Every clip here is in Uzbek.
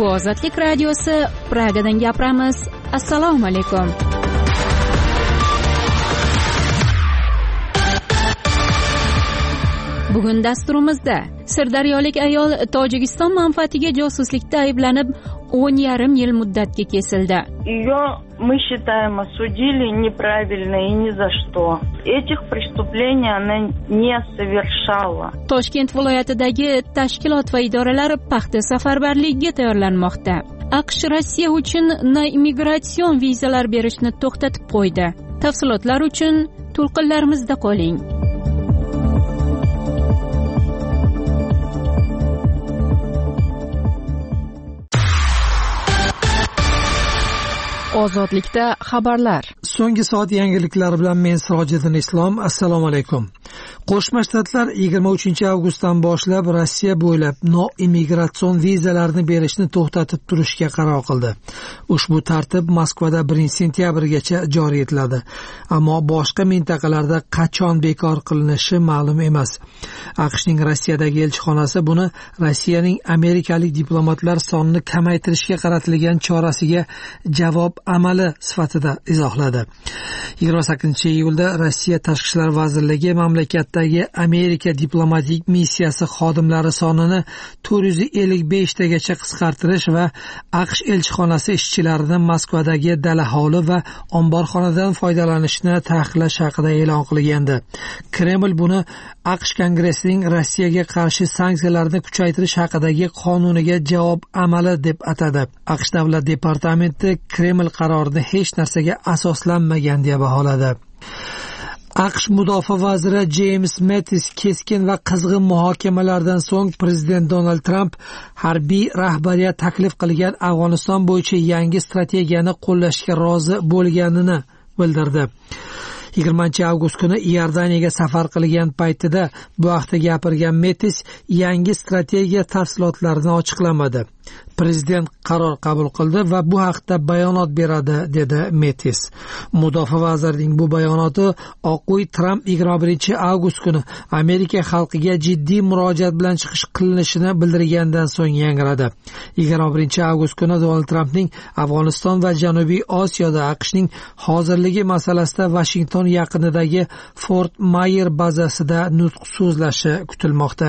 Bu Ozodlik radiosi, Pragadan gapiramiz. Assalomu alaykum. Bugun dasturimizda Sirdaryolik ayol Tojikiston manfaatiga josuslikda ayblanib 10,5 yil muddatga kesildi. Ее, мы считаем, осудили неправильно и ни за что. Этих преступлений она не совершала. Toshkent viloyatidagi tashkilot va idoralar paxta safarbarligiga tayyorlanmoqda. AQSh Rossiya uchun imigratsion vizalar berishni to'xtatib qo'ydi. Tafsilotlar uchun to'lqinlarimizda qoling. Ozodlikda xabarlar. So'nggi soat yangiliklari bilan men Sirojiddin Islom. Assalomu alaykum. Qo'shma Shtatlar 23 avgustdan boshlab Rossiya bo'ylab noimmigratsion vizalarni berishni to'xtatib turishga qaror qildi. Ushbu tartib Moskvada 1-sentyabrgacha joriy etiladi. Ammo boshqa mintaqalarda qachon bekor qilinishi ma'lum emas. AQShning Rossiyadagi elchixonasi buni Rossiyaning amerikalik diplomatlar sonini kamaytirishga qaratilgan chorasiga javob amali sifatida izohladi. 28-iyulda Rossiya Tashqi ishlar vazirligi mamlakatdagi Amerika diplomatik missiyasi xodimlari sonini 455 tagacha qisqartirish va AQSh elchixonasi ishchilarini Moskvadagi dala hovli va omborxonadan foydalanishni taqiqlash haqida e'lon qilgandi. Kreml buni AQSh Kongressining Rossiyaga qarshi sanksiyalarni kuchaytirish haqidagi qonuniga javob amali deb atadi. AQSh Davlat departamenti Kreml qarorini hech narsaga asoslanmagan deb baholadi. AQSh mudofaa vaziri James Mattis keskin va qizg'in muhokamalardan so'ng prezident Donald Trump harbiy rahbariyat taklif qilgan Afg'oniston bo'yicha yangi strategiyani qo'llashga rozi bo'lganini bildirdi. 20-avgust kuni Iordaniyaga safar qilgan paytida bu haqda gapirgan Mattis yangi strategiya tafsilotlarini ochiqlamadi. Prezident qaror qabul qildi va bu haqda bayonot beradi, dedi Mattis. Mudofaa vazirining bu bayonoti Oq uy Trump 21-avgust kuni Amerika xalqiga jiddiy murojaat bilan chiqish qilinishini bildirgandan so'ng yangradi. 21-avgust kuni Donald Trumpning Afg'oniston va Janubiy Osiyoda AQShning hozirligi masalasida Washington yaqinidagi Fort Mayer bazasida nutq so'zlashi kutilmoqda.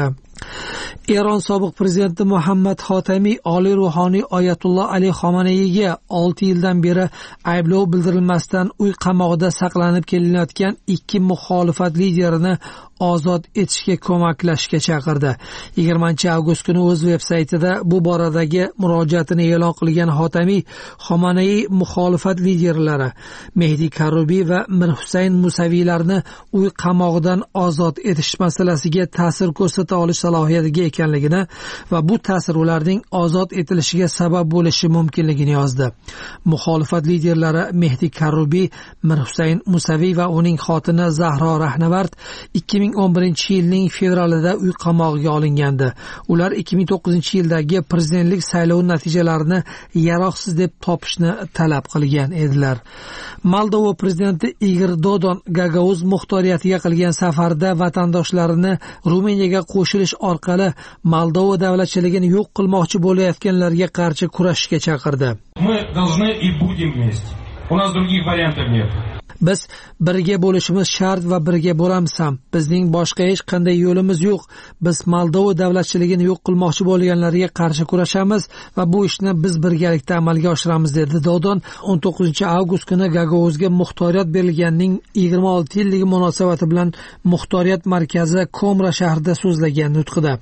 Eron sobiq prezidenti Muhammad Xotamiy oliy ruhoniy Oyatulloh Ali Xomanayga 6 yildan beri ayblov bildirilmasdan uy qamoqida saqlanib kelinayotgan 2 muxolifat liderini ozod etishga ko'maklashga chaqirdi. 20-avgust kuni o'z veb-saytida bu boradagi murojaatini e'lon qilgan Xotamiy Xomanay muxolifat liderlari Mehdi Karubiy va Mir Husayn Musaviylarni uy qamog'idan ozod etish masalasiga ta'sir ko'rsata olish salohiyatiga ekanligini va bu ta'sir ularning ozod etilishiga sabab bo'lishi mumkinligini yozdi. Muxolifat liderlari Mehdi Karubiy, Mir Husayn Musaviy va uning xotini Zahro Rahnavard 2011-yilning fevralida uy qamog'iga olingandi. Ular 2009-yildagi prezidentlik saylovi natijalarini yaroqsiz deb topishni talab qilgan edilar. Moldova prezidenti Igor Dodon Gagauz muxtoriyatiga qilgan safarda vatandoshlarini Ruminiyaga qo'shilish orqali Moldova davlatchiligini yo'q qilmoqchi bo'layotganlarga qarshi kurashishga chaqirdi. Мы должны и будем вместе. У нас других вариантов нет. Biz birga bo'lishimiz shart va birga bo'lamiz ham. Bizning boshqa hech qanday yo'limiz yo'q. Biz Moldova davlatchiligini yo'q qilmoqchi bo'lganlarga qarshi kurashamiz va bu ishni biz birgalikda amalga oshiramiz, dedi Dodon 19-avgust kuni Gagauzga muxtoriyat berilganining 26 yilligi munosabati bilan muxtoriyat markazi Komra shahrida so'zlagan nutqida.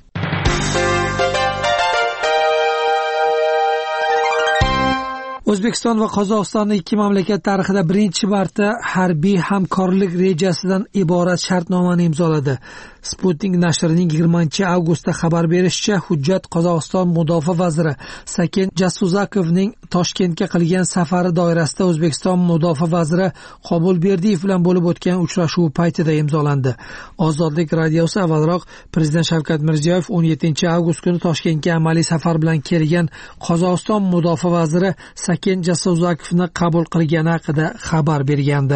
O'zbekiston va Qozog'istonning ikki mamlakat tarixida birinchi marta harbiy hamkorlik rejasidan iborat shartnomani imzoladi. Sputnik nashrining 20-avgustda xabar berishicha, hujjat Qozog'iston mudofaa vaziri Saken Jasuzakovning Toshkentga qilgan safari doirasida O'zbekiston mudofaa vaziri Qobulberdiyev bilan bo'lib o'tgan uchrashuv paytida imzolandi. Ozodlik radiosi avvalroq Prezident Shavkat Mirziyoyev 17-avgust kuni Toshkentga amaliy safar bilan kelgan Qozog'iston mudofaa vaziri Saken Jasuzakovni qabul qilgani haqida xabar bergandi.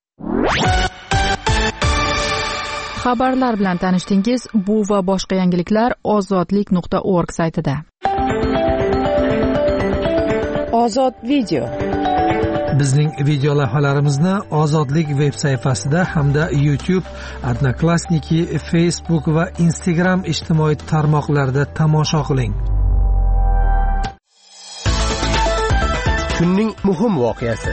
Xabarlar bilan tanishdingiz. Bu va boshqa yangiliklar ozodlik.org saytida. Ozod video. Bizning video lavhalarimizni Ozodlik veb sayfasida hamda YouTube, Odnoklassniki, Facebook va Instagram ijtimoiy tarmoqlarida tomosha qiling. Kunning muhim voqeasi.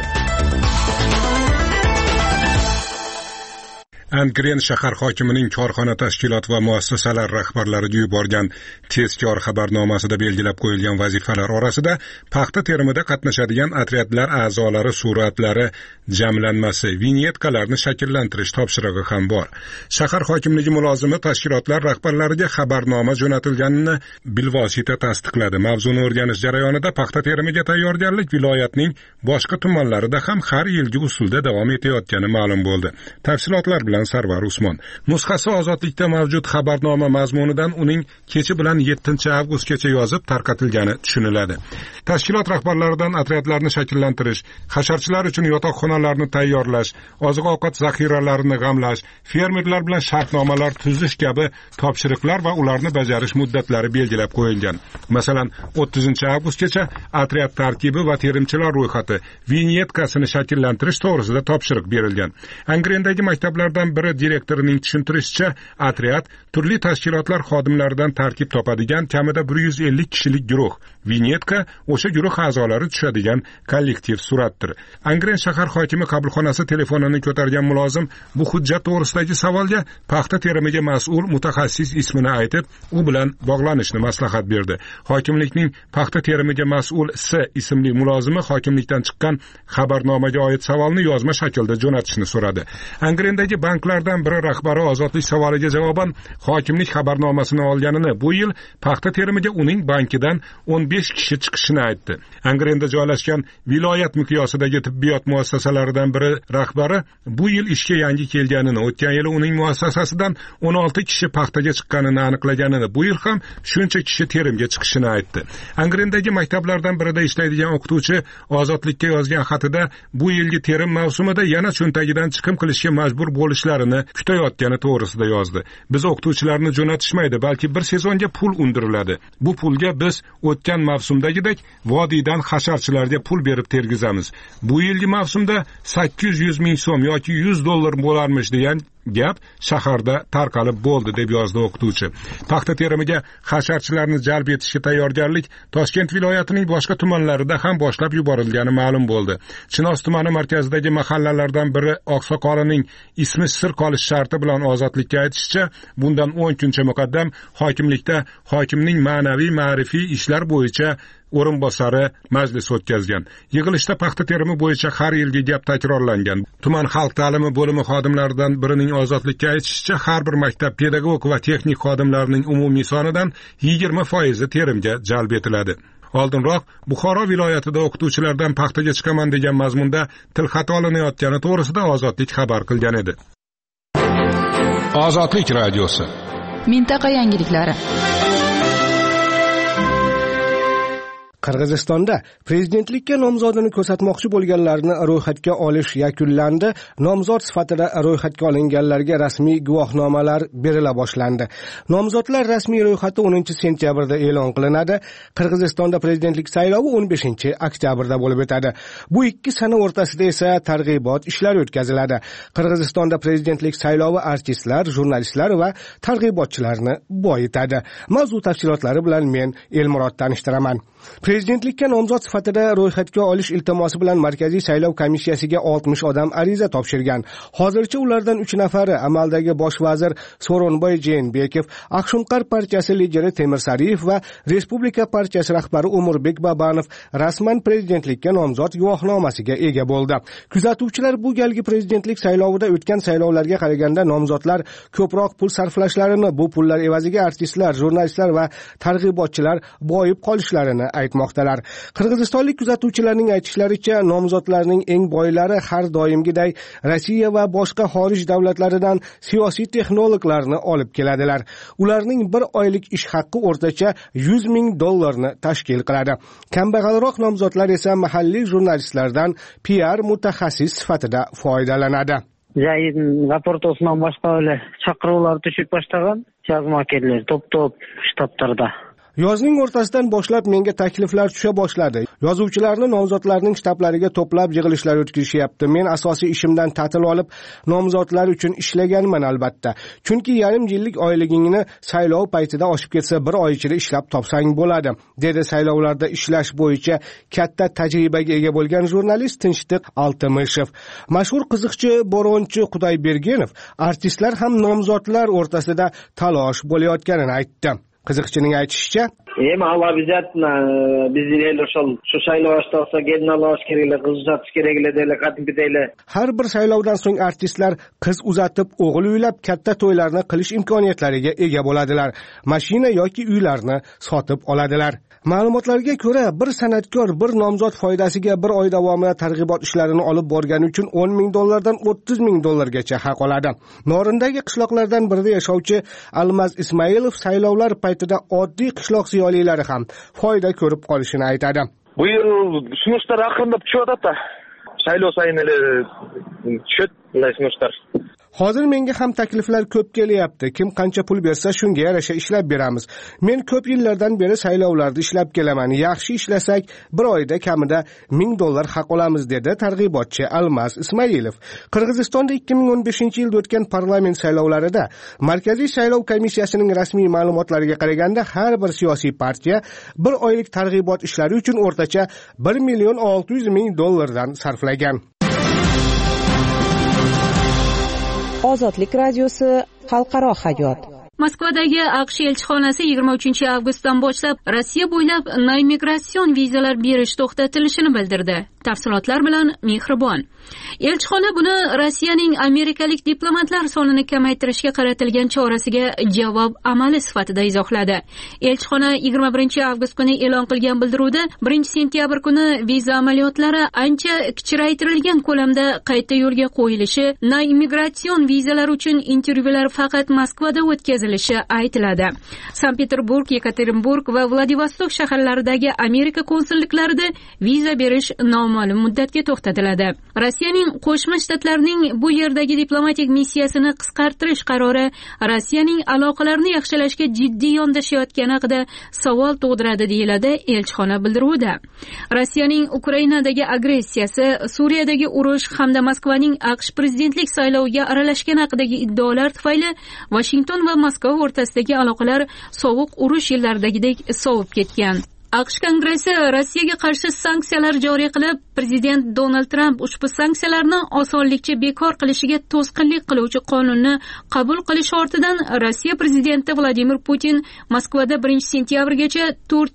Angren shahar hokimining korxona tashkilot va muassasalar rahbarlariga yuborgan tezkor xabarnomasida belgilab qo'yilgan vazifalar orasida paxta terimida qatnashadigan otryadlar a'zolari suratlari jamlanmasi, vinyetkalarni shakllantirish topshirig'i ham bor. Shahar hokimligi mulozimi tashkilotlar rahbarlariga xabarnoma jo'natilganini bilvosita tasdiqladi. Mavzuni o'rganish jarayonida paxta terimiga tayyorgarlik viloyatning boshqa tumanlarida ham har yilgi usulda davom etayotgani ma'lum bo'ldi. Tafsilotlar bilan Sarvar Usmon. Nusxasi Ozodlikda mavjud xabarnoma mazmunidan uning kechi bilan 7-avgustgacha yozib tarqatilgani tushuniladi. Tashkilot rahbarlaridan otryadlarni shakllantirish, hasharchilar uchun yotoqxonalarni tayyorlash, oziq-ovqat zaxiralarini g'amlash, fermerlar bilan shartnomalar tuzish kabi topshiriqlar va ularni bajarish muddatlari belgilab qo'yilgan. Masalan, 30-avgustgacha otryad tarkibi va terimchilar ro'yxati, vinyetkasini shakllantirish to'g'risida topshiriq berilgan. Angrendagi maktablardan biri direktorining tushuntirishicha, otryad turli tashkilotlar xodimlaridan tarkib topadigan kamida 150 kishilik guruh. Vinyetka o'sha guruh a'zolari tushadigan kollektiv suratdir. Angren shahar hokimi qabulxonasi telefonini ko'targan mulozim bu hujjat to'g'risidagi savolga paxta terimiga mas'ul mutaxassis ismini aytib, u bilan bog'lanishni maslahat berdi. Hokimlikning paxta terimiga mas'ul S ismli mulozimi hokimlikdan chiqqan xabarnomaga oid savolni yozma shaklda jo'natishni so'radi. Angrendagi banklardan biri rahbari Ozodlik savoliga javoban hokimlik xabarnomasini olganini, bu yil paxta terimiga uning bankidan 15 kishi chiqishini aytdi. Angrenda joylashgan viloyat miqyosidagi tibbiyot muassasalaridan biri rahbari bu yil ishga yangi kelganini, o'tgan yili uning muassasasidan 16 kishi paxtaga chiqqanini aniqlaganini, bu yil ham shuncha kishi terimga chiqishini aytdi. Angrendagi maktablardan birida ishlaydigan o'qituvchi Ozodlikka yozgan xatida bu yilgi terim mavsumida yana cho'ntagidan chiqim qilishga majbur bo'lishlarini kutayotgani to'g'risida yozdi. Biz o'qituvchilarni jo'natishmaydi, balki bir sezonga pul undiriladi. Bu pulga biz o'tgan mavsumdagidek vodiydan hasharchilarga pul berib tergizamiz. Bu yilgi mavsumda 800 ming so'm yoki $100 bo'larmish degan gap shaharda tarqalib bo'ldi, deb yozdi o'qituvchi. Paxta terimiga hasharchilarni jalb etishga tayyorgarlik Toshkent viloyatining boshqa tumanlarida ham boshlab yuborilgani ma'lum bo'ldi. Chinoz tumani markazidagi mahallalardan biri oqsoqolining ismi sir qolish sharti bilan Ozodlikka aytishicha, bundan 10 kuncha muqaddam hokimlikda hokimning ma'naviy ma'rifiy ishlar bo'yicha o'rinbosari majlis o'tkazgan. Yig'ilishda paxta terimi bo'yicha har yilgi gap takrorlangan. Tuman xalq ta'limi bo'limi xodimlaridan birining Ozodlikka aytishicha, har bir maktab pedagog va texnik xodimlarining umumiy sonidan 20% terimga jalb etiladi. Oldinroq Buxoro viloyatida o'qituvchilardan paxtaga chiqaman degan mazmunda tilxat olinayotgani to'g'risida Ozodlik xabar qilgan edi. Ozodlik radiosi. Mintaqa yangiliklari. Qirg'izistonda prezidentlikka nomzodini ko'rsatmoqchi bo'lganlarni ro'yxatga olish yakunlandi. Nomzod sifatida ro'yxatga olinganlarga rasmiy guvohnomalar berila boshlandi. Nomzodlar rasmiy ro'yxati 10-sentyabrda e'lon qilinadi. Qirg'izistonda prezidentlik saylovi 15-oktyabrda bo'lib o'tadi. Bu ikki sana o'rtasida esa targ'ibot ishlari o'tkaziladi. Qirg'izistonda prezidentlik saylovi artistlar, jurnalistlar va targ'ibotchilarni boyitadi. Mavzu tafsilotlari bilan men Elmurod tanishtiraman. Prezidentlikka nomzod sifatida ro'yxatga olish iltimosi bilan Markaziy saylov komissiyasiga 60 odam ariza topshirgan. Hozircha ulardan 3 nafari amaldagi bosh vazir So'ronboy Jeenbekov, Aqshunqar partiyasi lideri Temir Sariyev va Respublika partiyasi rahbari Umurbek Babanov rasman prezidentlikka nomzod guvohnomasiga ega bo'ldi. Kuzatuvchilar bu galgi prezidentlik saylovida o'tgan saylovlarga qaraganda nomzodlar ko'proq pul sarflashlarini, bu pullar evaziga artistlar, jurnalistlar va targ'ibotchilar boyib qolishlarini aytmoqdalar. Qirg'izistonlik kuzatuvchilarning aytishlaricha, nomzodlarning eng boylari har doimgiday Rossiya va boshqa xorij davlatlaridan siyosiy texnologlarni olib keladilar. Ularning bir oylik ish haqqi o'rtacha $100 ming tashkil qiladi. Kambag'alroq nomzodlar esa mahalliy jurnalistlardan PR mutaxassis sifatida foydalanadi. Жайын рапортосунан башка эле чакыруулар түшүп баштаган жазмакерлер топ-топ штабтарда. Yozning o'rtasidan boshlab menga takliflar tusha boshladi. Yozuvchilarni nomzodlarning shtablariga to'plab yig'ilishlar o'tkazishyapti. Men asosiy ishimdan ta'til olib, nomzodlar uchun ishlaganman albatta. Chunki yarim yillik oyligingni saylov paytida oshib ketsa, bir oy ichida ishlab topsang bo'ladi, dedi saylovlarda ishlash bo'yicha katta tajribaga ega bo'lgan jurnalist Tinchtiq Altimishov. Mashhur qiziqchi Bo'ronchi Xudoybergenov artistlar ham nomzodlar o'rtasida talosh bo'layotganini aytdi. Qiziqchining aytishicha, обязательно bizning el shu saylov ashtoqsa gelin olish keraklar, qiz uzatish keraklar deylar, qadimgidaylar. Har bir saylovdan so'ng artistlar qiz uzatib, o'g'il uylab katta to'ylarni qilish imkoniyatlariga ega bo'ladilar. Mashina yoki uylarni sotib oladilar. Ma'lumotlarga ko'ra, bir san'atkor bir nomzod foydasiga bir oy davomida targ'ibot ishlarini olib borgani uchun $10,000 dan $30,000 haq oladi. Norindagi qishloqlardan birida yashovchi Almaz Ismailov saylovlar paytida oddiy qishloq ziyolilari ham foyda ko'rib qolishini aytadi. Bu yil sunuslar aqrindab tushyapti. Saylov sayin tushadi sunuslar. Hozir menga ham takliflar ko'p kelyapti. Kim qancha pul bersa shunga yarasha ishlab beramiz. Men ko'p yillardan beri saylovlarda ishlab kelaman. Yaxshi ishlasak, bir oyda kamida $1000 haq olamiz, dedi targ'ibotchi Almaz Ismailov. Qirg'izistonda 2015-yilda o'tgan parlament saylovlarida Markaziy saylov komissiyasining rasmiy ma'lumotlariga qaraganda har bir siyosiy partiya bir oylik targ'ibot ishlari uchun o'rtacha $1,600,000 dan sarflagan. Ozodlik radiosi xalqaro hayot. Moskvadagi AQSh elchixonasi 23 avgustdan boshlab Rossiya bo'ylab noimigratsion vizalar berish to'xtatilishini bildirdi. Tafsilotlar bilan Mehribon. Elchixona buni Rossiyaning amerikalik diplomatlar sonini kamaytirishga qaratilgan chorasiga javob amali sifatida izohladi. Elchixona 21 avgust kuni e'lon qilgan bildiruvda 1 sentyabr kuni viza amaliyotlari ancha kichraytirilgan ko'lamda qayta yo'lga qo'yilishi, noimigratsion vizalar uchun intervyular faqat Moskvada o'tkazilishi aytiladi. Sankt-Peterburg, Yekaterinburg va Vladivostok shaharlaridagi Amerika konsulliklarida viza berish noma'lum muddatga to'xtatiladi. Rossiyaning Qo'shma Shtatlarining bu yerdagi diplomatik missiyasini qisqartirish qarori Rossiyaning aloqalarni yaxshilashga jiddiy yondashayotgani haqida savol tug'diradi, deyiladi elchixona bildiruvida. Rossiyaning Ukrainadagi agressiyasi, Suriyadagi urush hamda Moskvaning AQSh prezidentlik sayloviga aralashgani haqidagi iddaolar tufayli Washington va Moskva o'rtasidagi aloqalar sovuq urush yillaridagidek sovib ketgan. AQSh Kongressi Rossiyaga qarshi sanksiyalar joriy qilib, prezident Donald Tramp ushbu sanksiyalarni osonlikcha bekor qilishiga to'sqinlik qiluvchi qonunni qabul qilish ortidan Rossiya prezidenti Vladimir Putin Moskvada 1 sentyabrgacha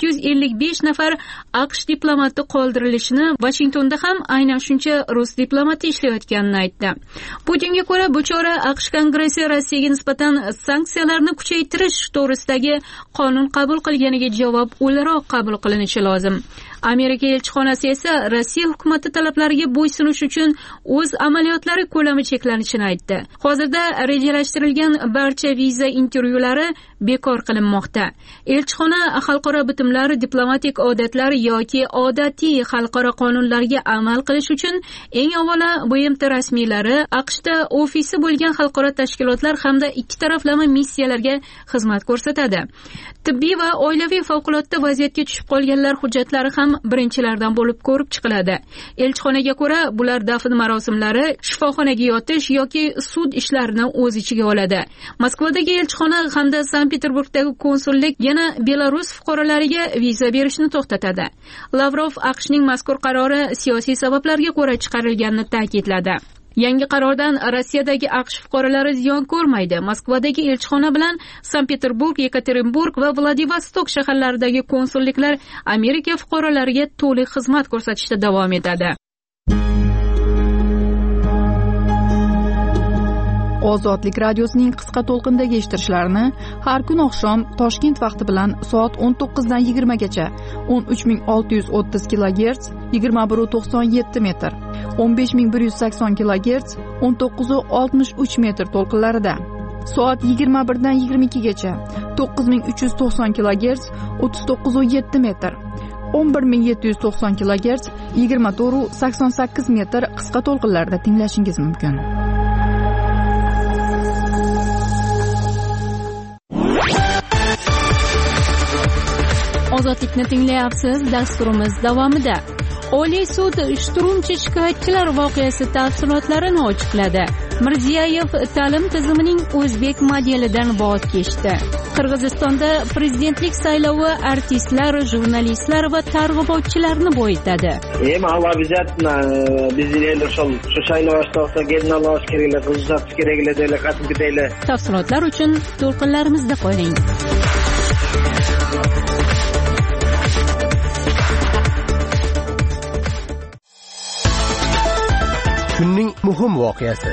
455 nafar AQSh diplomati qoldirilishini, Washingtonda ham aynan shuncha rus diplomati ishlayotganini aytdi. Putinga ko'ra, bu chora AQSh Kongressi Rossiyaga nisbatan sanksiyalarni kuchaytirish to'g'risidagi qonun qabul qilganiga javob o'laroq qabul qilinishi lozim. Amerika elchixonasi esa Rossiya hukumati talablariga bo'ysunish uchun o'z amaliyotlari ko'lami cheklanishini aytdi. Hozirda rejalashtirilgan barcha viza intervyulari bekor qilinmoqda. Elchixona xalqaro bitimlar, diplomatik odatlar yoki odatiy xalqaro qonunlarga amal qilish uchun eng avvalo BMT rasmiylari, AQShda ofisi bo'lgan xalqaro tashkilotlar hamda ikki taraflama missiyalarga xizmat ko'rsatadi. Tibbiy va oilaviy favqulodda vaziyatga tushib qolganlar hujjatlari ham birinchilardan bo'lib ko'rib chiqiladi. Elchixonaga ko'ra, bular dafn marosimlari, shifoxonaga yotish yoki sud ishlarini o'z ichiga oladi. Moskvadagi elchixona hamda Sankt-Peterburgdagi konsullik yana Belarus fuqarolariga viza berishni to'xtatadi. Lavrov AQShning mazkur qarori siyosiy sabablarga ko'ra chiqarilganini ta'kidladi. Yangi qarordan Rossiyadagi AQSh fuqarolari ziyon ko'rmaydi. Moskvadagi elchixona bilan Sankt-Peterburg, Yekaterinburg va Vladivostok shaharlaridagi konsulliklar Amerika fuqarolariga to'liq xizmat ko'rsatishda davom etadi. Ozodlik radiosining qisqa to'lqindagi eshittirishlarini har kun oqshom Toshkent vaqti bilan soat 19 dan 20 gacha 13630 kHz 2197 metr, 15180 kHz 1963 metr to'lqinlarida, soat 21 dan 22 gacha 9390 kHz 3907 metr, 11790 kHz 2488 metr qisqa to'lqinlarda tinglashingiz mumkin. ozodlikni tinglayapsiz. Dasturimiz davomida Oliy sud shturmchi shikoyatchilar voqeasi tafsilotlarini ochiqladi. Mirziyoyev ta'lim tizimining o'zbek modelidan voz kechdi. Qirg'izistonda prezidentlik saylovi artistlar, jurnalistlar va targ'ibotchilarni bo'yitadi. Ham obязательно bizning el shu saylovda gednalash keraklar, qizg'atish keraklar deylar, qatnashinglar. Tafsilotlar uchun to'lqinlarimizda qoling. Kunning muhim voqeasi.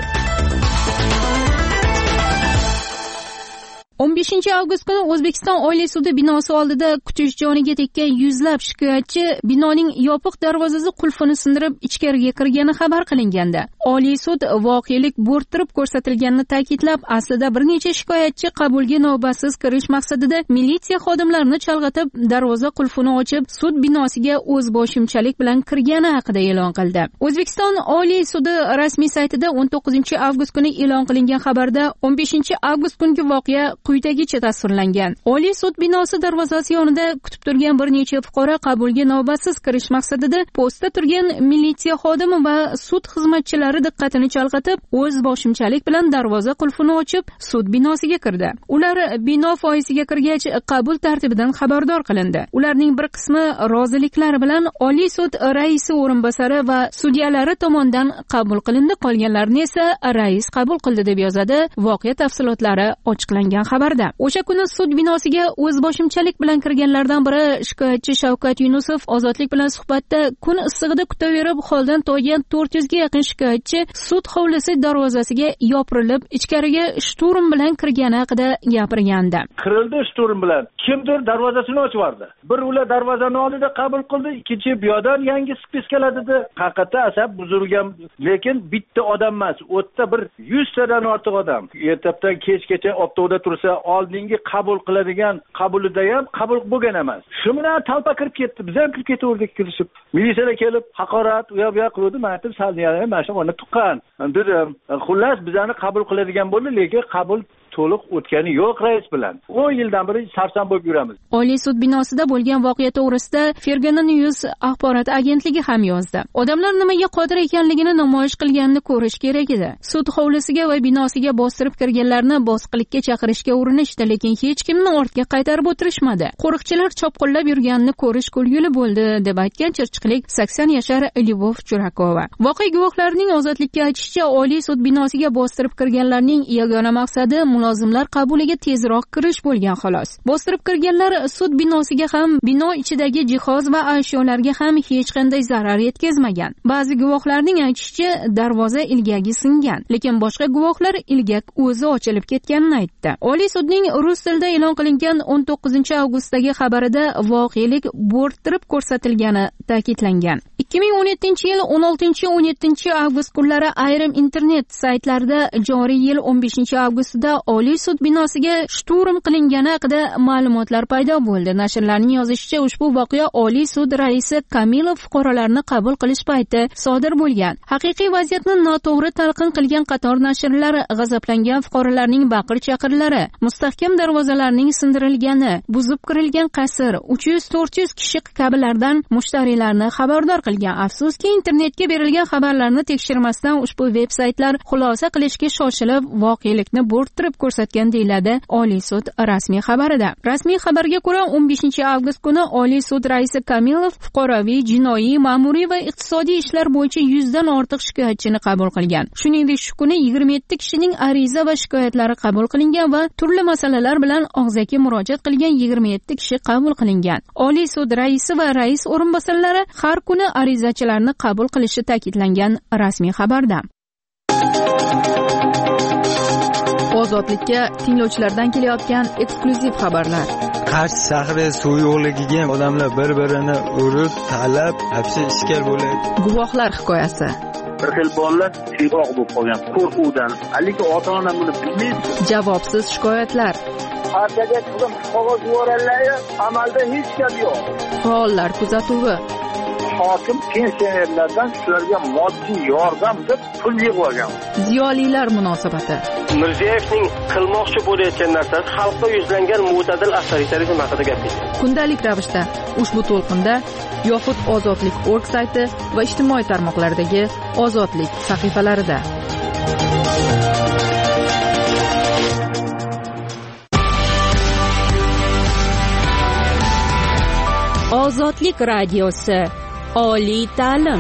15 avgust kuni O'zbekiston Oliy sudi binosi oldida kutish joniga tekkan yuzlab shikoyatchi binoning yopiq darvozasi qulfini sindirib ichkariga kirgani xabar qilingandi. Oliy sud voqelik bo'rttirib ko'rsatilganini ta'kidlab, aslida bir necha shikoyatchi qabulga navbatsiz kirish maqsadida militsiya xodimlarini chalg'itib, darvoza qulfini ochib, sud binosiga o'z boshimchalik bilan kirgani haqida e'lon qildi. O'zbekiston Oliy sudi rasmiy saytida 19 avgust kuni e'lon qilingan xabarda 15 avgust kungi voqea quyidagicha tasvirlangan. Oliy sud binosi darvozasi yonida kutib turgan bir necha fuqaro qabulga navbatsiz kirish maqsadida postda turgan militsiya xodimi va sud xizmatchilari diqqatini chalg'itib, o'z boshimchalik bilan darvoza qulfini ochib, sud binosiga kirdi. Ular bino foyisiga kirgach, qabul tartibidan xabardor qilindi. Ularning bir qismi roziliklari bilan Oliy sud raisi o'rinbosari va sudyalari tomonidan qabul qilindi, qolganlarini esa rais qabul qildi deb yozadi voqea tafsilotlari ochiqlangan xabarda. O'sha kuni sud binosiga o'z boshimchalik bilan kirganlardan biri shikoyatchi Shavkat Yunusov ozodlik bilan suhbatda kun issig'ida kutaverib holdan toygan 400 ga yaqin shikoyatchi sud hovlisi darvozasiga yopirilib ichkariga shturm bilan kirgani haqida gapirgandi. Kirildi shturm bilan. Kimdir darvozasini ochib yubordi. Bir ular darvozani oldida qabul qildi, ikkinchi bu yoqdan yangi spiskalar dedi. Haqiqatda asab buzilgan, lekin bitta odam emas, o'tda bir 100 tadan ortiq odam. Ertadan kechgacha optovda tursa, oldingi qabul qiladigan qabulida ham qabul bo'lgan emas. Shu bilan talpa kirib ketdi. Biz ham kirib ketaverdik kirishib. Militsiya kelib haqorat u yoq qildi, men aytdim, "Salniyani mana shu o'rni tuqqan." dedim. Xullas bizani qabul qiladigan bo'ldi, lekin qabul to'liq o'tgani yo'q rais bilan. 10 yildan beri sarson bo'lib yuramiz. Oliy sud binosida bo'lgan voqea to'g'risida Fergana News axborot agentligi ham yozdi. Odamlar nimaga qodir ekanligini namoyish qilganini ko'rish kerak edi. Sud hovlisiga va binosiga bostirib kirganlarni bosqilikka chaqirishga urinishdi, lekin hech kimni ortga qaytarib o'tirishmadi. Qo'riqchilar chopqillab yurganini ko'rish kulgili bo'ldi, deb aytgan chirchiqlik 80 yashar Lyubov Churakova. Voqea guvohlarining ozodlikka aytishicha, Oliy sud binosiga bostirib kirganlarning yagona maqsadi mulozimlar qabuliga tezroq kirish bo'lgan xolos. Bostirib kirganlar sud binosiga ham, bino ichidagi jihoz va ashyolarga ham hech qanday zarar yetkazmagan. Ba'zi guvohlarning aytishicha, darvoza ilgagi singan, lekin boshqa guvohlar ilgak o'zi ochilib ketganini aytdi. Oliy sudning rus tilida e'lon qilingan 19 avgustdagi xabarida voqelik bo'rttirib ko'rsatilgani ta'kidlangan. 2017-yil 16-17 avgust kunlari ayrim internet saytlarida joriy yil 15 avgustida Oliy sud binosiga shturm qilingani haqida ma'lumotlar paydo bo'ldi. Nashrlarning yozishicha, ushbu voqea Oliy sud raisi Kamilov fuqarolarni qabul qilish payti sodir bo'lgan. Haqiqiy vaziyatni noto'g'ri talqin qilgan qator nashrlar g'azablangan fuqarolarning baqir-chaqirlari, mustahkam darvozalarning sindirilgani, buzib kirilgan qasr, 300-400 kishi kabilardan mushtariylarni xabardor qilgan. Afsuski, internetga berilgan xabarlarni tekshirmasdan ushbu veb-saytlar xulosa qilishga shoshilib voqelikni bo'rttirib ko'rsatgan deyiladi Oliy sud rasmiy xabarida. Rasmiy xabarga ko'ra 15 avgust kuni Oliy sud raisi Kamilov fuqaroviy, jinoiy, ma'muriy va iqtisodiy ishlar bo'yicha 100 dan ortiq shikoyatchini qabul qilgan. Shuningdek, shu kuni 27 kishining ariza va shikoyatlari qabul qilingan va turli masalalar bilan og'zaki murojaat qilgan 27 kishi qabul qilingan. Oliy sud raisi va rais o'rinbosarlari har kuni arizachilarni qabul qilishi ta'kidlangan rasmiy xabarda. Ozodlikka tinglovchilardan kelayotgan eksklyuziv xabarlar. Qarshi shahri suv yo'qligiga odamlar bir-birini urib, talab, hapsi iskar bo'ladi. Guvohlar hikoyasi. Bir xil bolalar siyroq bo'lib qolgan qo'rquvdan. Haligi ota-ona buni bilmaydi. Javobsiz shikoyatlar. Partiyaga qizim qog'oz yuborganlar, amalda hech gap yo'q. Faollar kuzatuvi. hokim pensionerlardan shularga moddiy yordam deb pul yig'ib olgan. Ziyolilar munosabati. Mirziyoyevning qilmoqchi bo'layotgan narsasi xalqqa yuzlangan mo'tadil avtoritarizm haqida gapirdi. Kundalik ravishda ushbu to'lqinda yoxud Ozodlik.org sayti va ijtimoiy tarmoqlardagi Ozodlik sahifalarida. Ozodlik radiosi. Oliy ta'lim.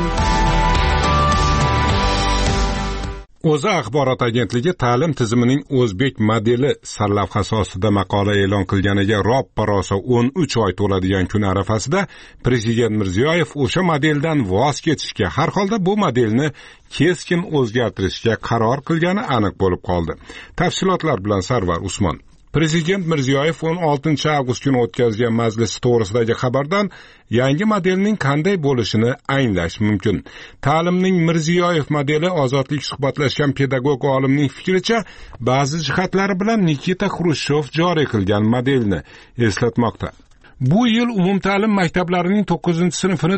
O'zA axborot agentligi ta'lim tizimining o'zbek modeli sarlavhasi ostida maqola e'lon qilganiga roppa-rosa 13 oy to'ladigan kun arafasida Prezident Mirziyoyev o'sha modeldan voz kechishga, har holda bu modelni keskin o'zgartirishga qaror qilgani aniq bo'lib qoldi. Tafsilotlar bilan Sarvar Usmon. Prezident Mirziyoyev 16 avgust kuni o'tkazgan majlis to'g'risidagi xabardan yangi modelning qanday bo'lishini anglash mumkin. Ta'limning Mirziyoyev modeli Ozodlik suhbatlashgan pedagog olimning fikricha ba'zi jihatlari bilan Nikita Xrushchev joriy qilgan modelni eslatmoqda. Bu yil umumta'lim maktablarining 9-sinfini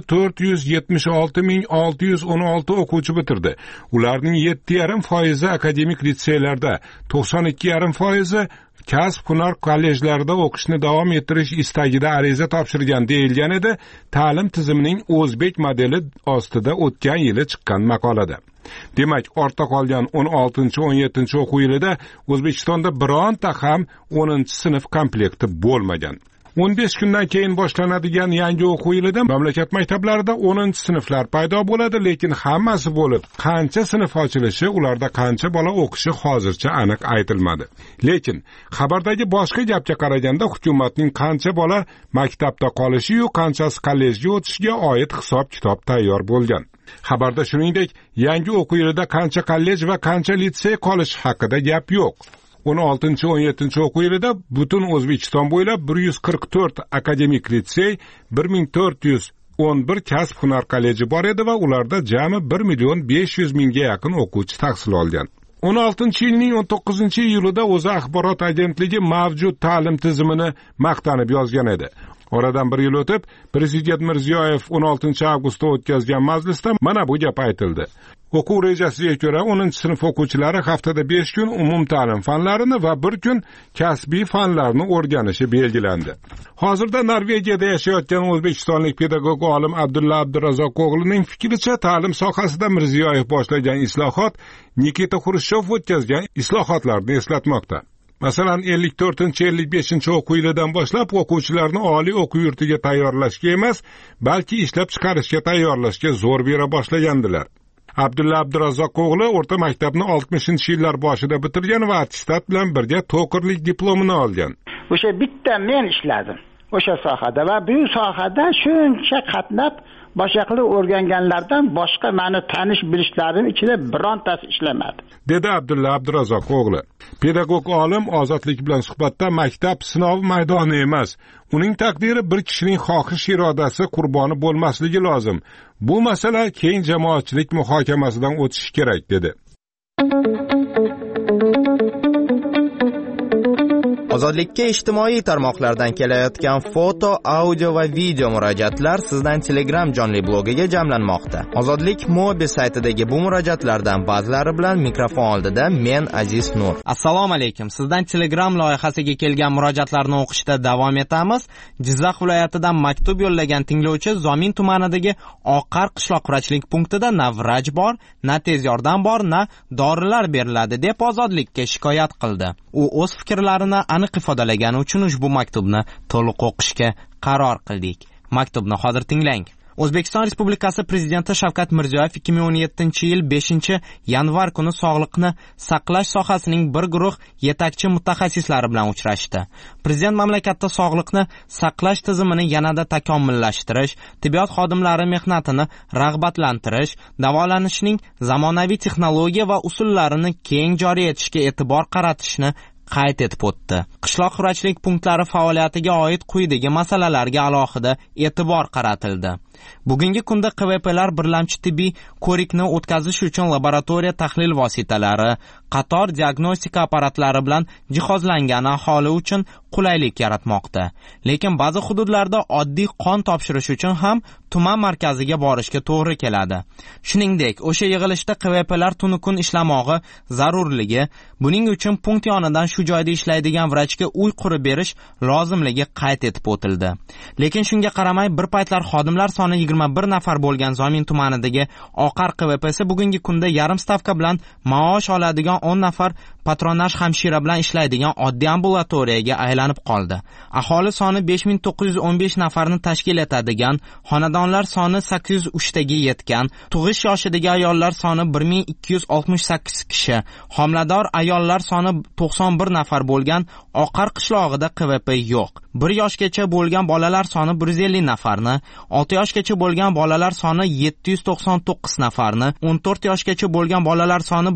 476.616 o'quvchi bitirdi. Ularning 7,5% akademik litseylarda, 92,5% kasb-hunar kollejlarida o'qishni davom ettirish istagida ariza topshirgan deyilgan edi ta'lim tizimining o'zbek modeli ostida o'tgan yili chiqqan maqolada. Demak, ortda qolgan 16-17 o'quv yilida O'zbekistonda bironta ham 10-sinf komplekti bo'lmagan. 15 kundan keyin boshlanadigan yangi o'quv yilida mamlakat maktablarida 10-sinflar paydo bo'ladi, lekin hammasi bo'lib, qancha sinf ochilishi, ularda qancha bola o'qishi hozircha aniq aytilmadi. Lekin xabardagi boshqa gapga qaraganda hukumatning qancha bola maktabda qolishi-yu, qanchasi kollejga o'tishiga oid hisob-kitob tayyor bo'lgan. Xabarda shuningdek, yangi o'quv yilida qancha kollej va qancha litsey qolishi haqida gap yo'q. 16-17 o'quv yilida butun O'zbekiston bo'ylab 144 akademik litsey, 1411 kasb-hunar kolleji bor edi va ularda jami 1,500,000 ga yaqin o'quvchi tahsil olgan. 16-yilning 19-iyulida O'zA axborot agentligi mavjud ta'lim tizimini maqtanib yozgan edi. Oradan bir yil o'tib, Prezident Mirziyoyev 16-avgustda o'tkazgan majlisda mana bu gap aytildi. O'quv rejasiga ko'ra 10-sinf o'quvchilari haftada 5 kun umumta'lim fanlarini va 1 kun kasbiy fanlarni o'rganishi belgilandi. Hozirda Norvegiyada yashayotgan o'zbekistonlik pedagog olim Abdulla Abdurazzoq o'g'lining fikricha, ta'lim sohasida Mirziyoyev boshlagan islohot Nikita Xrushchev o'tkazgan islohotlarni eslatmoqda. Masalan, 54-55 o'quv yilidan boshlab o'quvchilarni oliy o'quv yurtiga tayyorlashga emas, balki ishlab chiqarishga tayyorlashga zo'r bera boshlagandilar. Abdulla Abdurazzoq o'g'li o'rta maktabni 60-yillar boshida bitirgan va attestat bilan birga to'qirlik diplomini olgan. O'sha bitta men ishladim o'sha sohada va bu sohada shuncha qatnab boshaqli o'rganganlardan boshqa meni tanish bilishlarim ichida birontasi ishlamadi, dedi Abdulla Abdurazzoq o'g'li. Pedagog olim Ozodlik bilan suhbatda maktab sinov maydoni emas, uning taqdiri bir kishining xohish irodasi qurboni bo'lmasligi lozim. Bu masala keng jamoatchilik muhokamasidan o'tishi kerak, dedi. Ozodlikka ijtimoiy tarmoqlardan kelayotgan foto, audio va video murojaatlar sizdan Telegram jonli blogiga jamlanmoqda. Ozodlik Mobi saytidagi bu murojaatlardan ba'zilari bilan mikrofon oldida men Aziz Nur. Assalomu alaykum. Sizdan Telegram loyihasiga kelgan murojaatlarni o'qishda davom etamiz. Jizzax viloyatidan maktub yo'llagan tinglovchi Zomin tumanidagi Oqar qishloq vrachlik punktida na vrach bor, na tez yordam bor, na dorilar beriladi deb Ozodlikka shikoyat qildi. U o'z fikrlarini aniq ifodalagani uchun ushbu maktubni to'liq o'qishga qaror qildik. Maktubni hozir tinglang. O'zbekiston Respublikasi Prezidenti Shavkat Mirziyoyev 2017-yil 5-yanvar kuni sog'liqni saqlash sohasining bir guruh yetakchi mutaxassislari bilan uchrashdi. Prezident mamlakatda sog'liqni saqlash tizimini yanada takomillashtirish, tibbiyot xodimlari mehnatini rag'batlantirish, davolanishning zamonaviy texnologiya va usullarini keng joriy etishga e'tibor qaratishni qayd etib o'tdi. Qishloq vrachlik punktlari faoliyatiga oid quyidagi masalalarga alohida e'tibor qaratildi. Bugungi kunda QVPlar birlamchi tibbiy ko'rikni o'tkazish uchun laboratoriya tahlil vositalari, qator diagnostika apparatlari bilan jihozlangan aholi uchun qulaylik yaratmoqda. Lekin ba'zi hududlarda oddiy qon topshirish uchun ham tuman markaziga borishga to'g'ri keladi. Shuningdek, o'sha yig'ilishda QVPlar tunu kun ishlamog'i zarurligi, buning uchun punkt yonidan shu joyda ishlaydigan vrachga uy qurib berish lozimligi qayd etib o'tildi. Lekin shunga qaramay, bir paytlar xodimlar soni 21 nafar bo'lgan Zomin tumanidagi Oqar QVPsi bugungi kunda yarim stavka bilan maosh oladigan 10 nafar patronaj hamshira bilan ishlaydigan oddiy ambulatoriyaga aylanib qoldi. Aholi soni 5915 nafarni tashkil etadigan, xonadonlar soni 803 taga yetgan, tug'ish yoshidagi ayollar soni 1268 kishi, homilador ayollar soni 91 nafar bo'lgan Oqar qishlog'ida QVP yo'q. 1 yoshgacha bo'lgan bolalar soni 150 nafarni, 6 yoshgacha bo'lgan bolalar soni 799 nafarni, 14 yoshgacha bo'lgan bolalar soni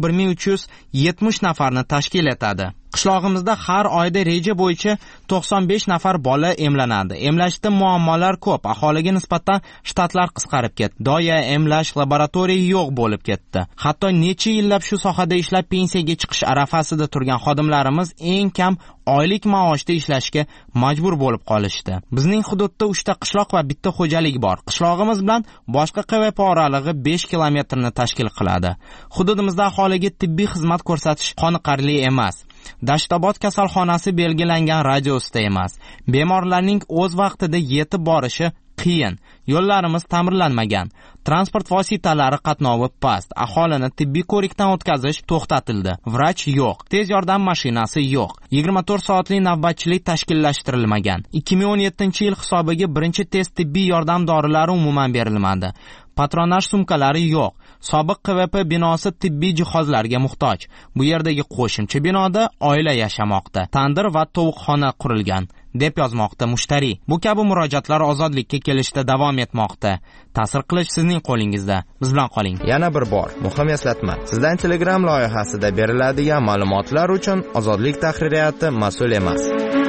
1370 nafarni tashkil etadi. Qishlog'imizda har oyda reja bo'yicha 95 nafar bola emlanadi. Emlashda muammolar ko'p. Aholiga nisbatan shtatlar qisqarib ketdi. Doya emlash laboratoriya yo'q bo'lib ketdi. Hatto necha yillab shu sohada ishlab pensiyaga chiqish arafasida turgan xodimlarimiz eng kam oylik maoshda ishlashga majbur bo'lib qolishdi. Bizning hududda 3 ta qishloq va bitta xo'jalik bor. Qishlog'imiz bilan boshqa QVP oralig'i 5 kilometrni tashkil qiladi. Hududimizda aholiga tibbiy xizmat ko'rsatish qoniqarli emas. Dashtobod kasalxonasi belgilangan radiusda emas. Bemorlarning o'z vaqtida yetib borishi qiyin. Yo'llarimiz ta'mirlanmagan. Transport vositalari qatnovi past. Aholini tibbiy ko'rikdan o'tkazish to'xtatildi. Vrach yo'q. Tez yordam mashinasi yo'q. 24 soatli navbatchilik tashkillashtirilmagan. 2017-yil hisobiga birinchi tez tibbiy yordam dorilari umuman berilmadi. Patronaj sumkalari yo'q. Sobiq QVP binosi tibbiy jihozlarga muhtoj. Bu yerdagi qo'shimcha binoda oila yashamoqda. Tandir va tovuqxona qurilgan, deb yozmoqda mushtariy. Bu kabi murojaatlar ozodlikka kelishda davom etmoqda. Ta'sir qilish sizning qo'lingizda. Biz bilan qoling. Yana bir bor muhim eslatma. Sizdan Telegram loyihasida beriladigan ma'lumotlar uchun Ozodlik tahririyati mas'ul emas.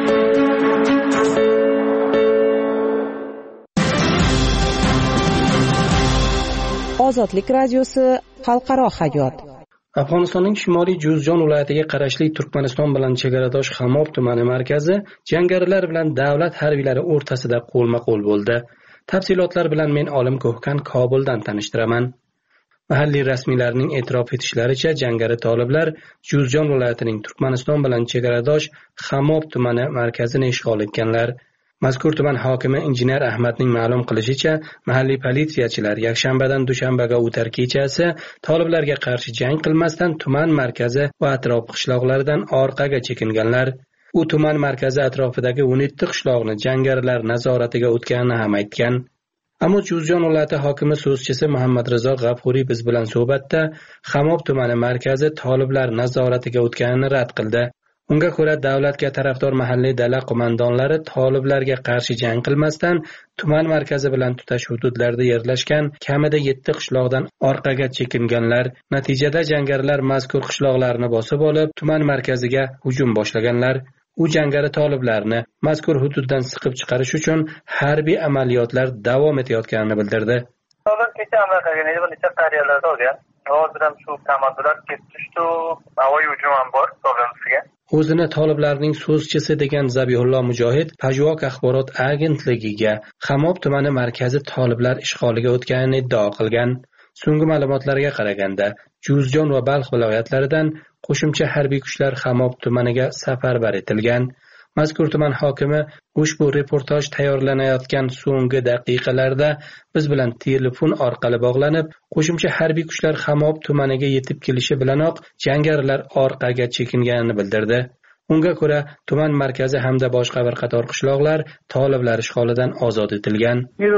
Ozodlik radiosi xalqaro hayot. Afg'onistonning Shimoliy Juzjon viloyatiga qarashli Turkmaniston bilan chegaradosh Xamob tumani markazi jangarilar bilan davlat harbiylari o'rtasida qo'lma-qo'l bo'ldi. Tafsilotlar bilan men Olim Ko'hkan Kobuldan tanishtiraman. Mahalliy rasmiylarning e'tirof etishlaricha, jangari toliblar Juzjon viloyatining Turkmaniston bilan chegaradosh Xamob tumani markazini ishg'ol etganlar. Mazkur tuman hokimi injener Ahmadning ma'lum qilishicha, mahalliy politsiyachilar yakshanbadan dushanbaga o'tar kechasi toliblarga qarshi jang qilmasdan tuman markazi va atrof qishloqlaridan orqaga chekinganlar. U tuman markazi atrofidagi 17 qishloqni jangarilar nazoratiga o'tganini ham aytgan. Ammo Juzjon viloyati hokimi so'zchisi Muhammad Rizo G'afuriy biz bilan suhbatda Xamob tumani markazi toliblar nazoratiga o'tganini rad qildi. Unga ko'ra, davlatga tarafdor mahalliy dala qo'mondonlari toliblarga qarshi jang qilmasdan tuman markazi bilan tutash hududlarda yerlashgan kamida 7 qishloqdan orqaga chekinganlar. Natijada jangarilar mazkur qishloqlarni bosib olib, tuman markaziga hujum boshlaganlar. U jangari toliblarni mazkur hududdan siqib chiqarish uchun harbiy amaliyotlar davom etayotganini bildirdi. Kecha amal qilgan edi, bir necha qariyalarda olgan. Hozir ham shu komandolar ketishdi, havoyi hujum ham bor toliblarga. O'zini toliblarning so'zchisi degan Zabihulloh Mujohid Pajvoq axborot agentligiga Xamob tumani markazi toliblar ishg'oliga o'tganini iddao qilgan. So'nggi ma'lumotlarga qaraganda, Juzjon va Balx viloyatlaridan qo'shimcha harbiy kuchlar Xamob tumaniga safarbar etilgan. Mazkur tuman hokimi ushbu reportaj tayyorlanayotgan so'nggi daqiqalarda biz bilan telefon orqali bog'lanib, qo'shimcha harbiy kuchlar Xamob tumaniga yetib kelishi bilanoq jangarilar orqaga chekinganini bildirdi. Unga ko'ra, tuman markazi hamda boshqa bir qator qishloqlar toliblar ishg'olidan ozod etilgan.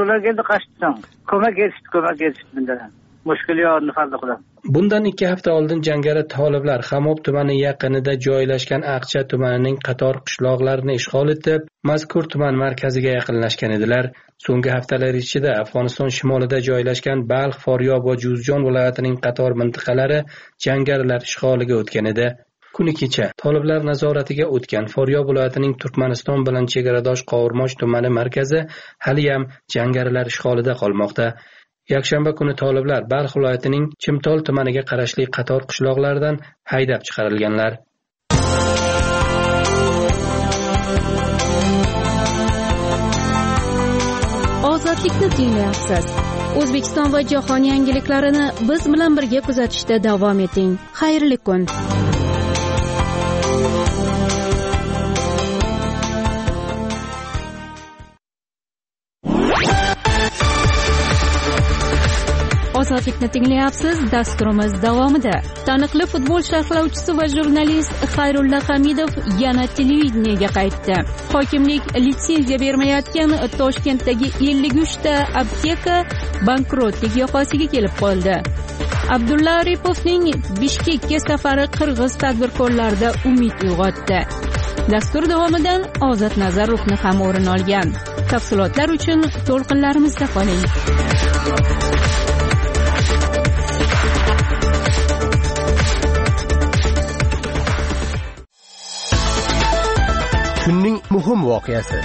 Bundan 2 hafta oldin jangari toliblar Xamob tumani yaqinida joylashgan Aqcha tumanining qator qishloqlarini ishg'ol etib, mazkur tuman markaziga yaqinlashgan edilar. So'nggi haftalar ichida Afg'oniston shimolida joylashgan Balx, Foryob va Juzjon viloyatining qator mintaqalari jangarilar ishg'oliga o'tgan edi. Kuni kecha toliblar nazoratiga o'tgan Foryob viloyatining Turkmaniston bilan chegaradosh Qovurmosh tumani markazi haliyam jangarilar ishg'olida qolmoqda. Yakshanba kuni toliblar Balx viloyatining Chimtol tumaniga qarashli qator qishloqlardan haydab chiqarilganlar. Ozodlikni tinglayapsiz. O'zbekiston va jahon yangiliklarini biz bilan birga kuzatishda davom eting. Xayrli kun. Ozodlikni tinglayapsiz. Dasturimiz davomida taniqli futbol sharhlovchisi va jurnalist Xayrulla Hamidov yana televideniyega qaytdi. Hokimlik litsenziya bermayotgan Toshkentdagi 53 ta apteka bankrotlik yoqasiga kelib qoldi. Abdulla Aripovning Bishkekka safari qirg'iz tadbirkorlarida umid uyg'otdi. Dastur davomidan Ozod Nazarrovni ham o'rin olgan. Tafsilotlar uchun to'lqinlarimizda qoling. Kunning muhim voqeasi.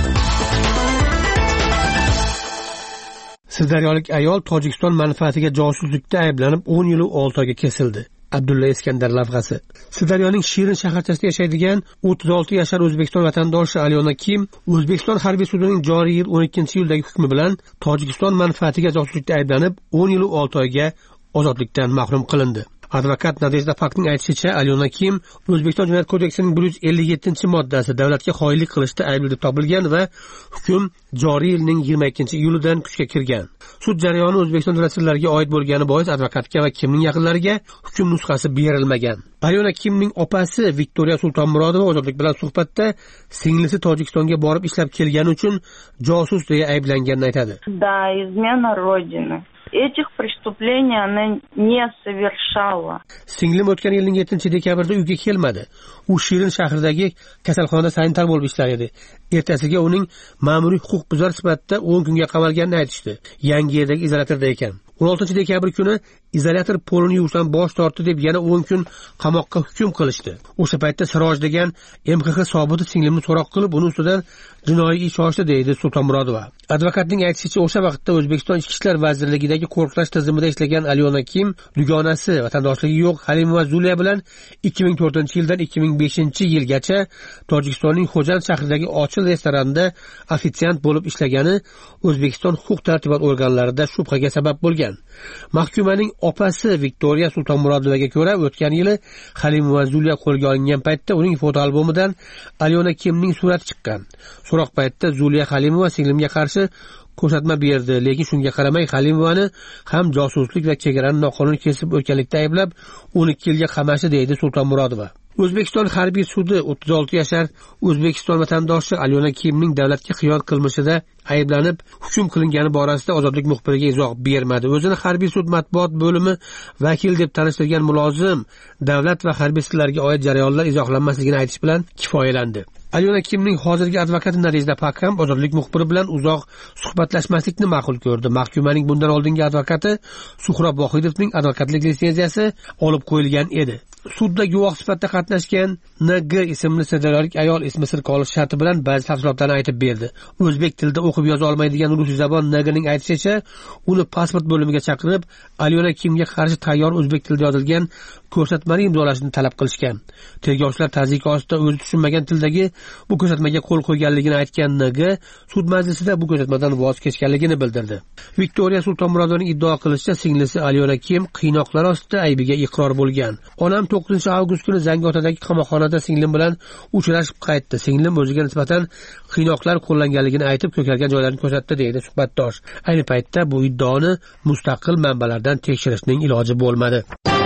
Sirdaryolik ayol Tojikiston manfaatiga josuslikda ayblanib 10 yil 6 oyga kesildi. Abdulla Iskandar lavhasi. Sirdaryoning Shirin shaharchasida yashaydigan 36 yashar O'zbekiston vatandoshi Alyona Kim O'zbekiston harbiy sudining joriy yil 12-yildagi hukmi bilan Tojikiston manfaatiga josuslikda ayblanib 10 yil 6 oyga ozodlikdan mahrum qilindi. Advokat Nadejda Pakning aytishicha, Alyona Kim O'zbekiston Jinoyat kodeksining 157-moddasi davlatga xoinlik qilishda aybli deb topilgan va hukm joriy yilning 22-iyulidan kuchga kirgan. Sud jarayoni O'zbekiston davlat sirlariga oid bo'lgani bois advokatga va Kimning yaqinlariga hukm nusxasi berilmagan. Alyona Kimning opasi Viktoriya Sultonmurodova ozodlik bilan suhbatda singlisi Tojikistonga borib ishlab kelgani uchun josus deya ayblanganini aytadi. Да, измена родины. Этих преступлений она не совершала. Singlim o'tgan yilning 7-dekabrda uyga kelmadi. U Shirin shahridagi kasalxonada sanitar bo'lib ishlar edi. Ertasiga uning ma'muriy huquqbuzar sifatida 10 kunga qamalganini aytishdi. Yangiyerdagi izolyatorda ekan. 16-dekabr kuni izolyator polini yuvishdan bosh tortdi deb yana 10 kun qamoqqa hukm qilishdi. O'sha paytda Siroj degan MXX sobiti singlimni so'roq qilib, uning ustidan jinoiy ish ochdi deydi Sultonmurodova. Advokatning aytishicha, o'sha vaqtda O'zbekiston Ichki ishlar vazirligidagi qo'riqlash tizimida ishlagan Alyona Kim dugonasi vatandoshligi yo'q Halimova Zuliya bilan 2004-yildan 2005-yilgacha Tojikistonning Xo'jand shahridagi Ochil restoranida ofitsiant bo'lib ishlagani O'zbekiston huquq-tartibot organlarida shubhaga sabab bo'lgan. Mahkumaning opasi Viktoriya Sultonmurodovaga ko'ra, o'tgan yili Halimova Zuliya qo'lga olingan paytda uning fotoalbomidan Alyona Kimning surati chiqqan. So'roq paytida Zuliya Halimova singlimga qarshi ko'rsatma berdi, lekin shunga qaramay Halimovani ham josuslik va chegarani noqonuniy kesib o'tganlikda ayblab 12 yilga qamashdi deydi Sultonmurodova. O'zbekiston harbiy sudi 36 yashar O'zbekiston vatandoshi Alyona Kimning davlatga xiyonat qilmishida ayblanib hukm qilingani borasida ozodlik muxbiriga izoh bermadi. O'zini harbiy sud matbuot bo'limi vakil deb tanishtirgan mulozim davlat va harbiy sirlarga oid jarayonlar izohlanmasligini aytish bilan kifoyalandi. Alyona Kimning hozirgi advokati Nadejda Pak ham ozodlik muxbiri bilan uzoq suhbatlashmaslikni ma'qul ko'rdi. Mahkumaning bundan oldingi advokati Suhrob Vohidovning advokatlik litsenziyasi olib qo'yilgan edi. Sudda guvoh sifatida qatnashgan NG ismli sirdaryolik ayol ismi sir qolish sharti bilan ba'zi tafsilotlarni aytib berdi. O'zbek tilida o'qib yoza olmaydigan ruscha zabon NGning aytishicha, uni pasport bo'limiga chaqirib, Alyona Kimga qarshi tayyor o'zbek tilida yozilgan ko'rsatmani imzolashni talab qilishgan. Tergovchilar tazyiq ostida o'zi tushunmagan tildagi bu ko'rsatmaga qo'l qo'yganligini aytgan NG sud majlisida bu ko'rsatmadan voz kechganligini bildirdi. Viktoriya Sultonmurodovaning iddao qilishicha, singlisi Alyona Kim qiynoqlar ostida aybiga iqror bo'lgan. Onam 9-avgust kuni Zangiotadagi qamoqxonada singlim bilan uchrashib qaytdi. Singlim o'ziga nisbatan qiynoqlar qo'llanganligini aytib, ko'kargan joylarni ko'rsatdi deydi suhbatdosh. Ayni paytda bu iddaoni mustaqil manbalardan tekshirishning iloji bo'lmadi.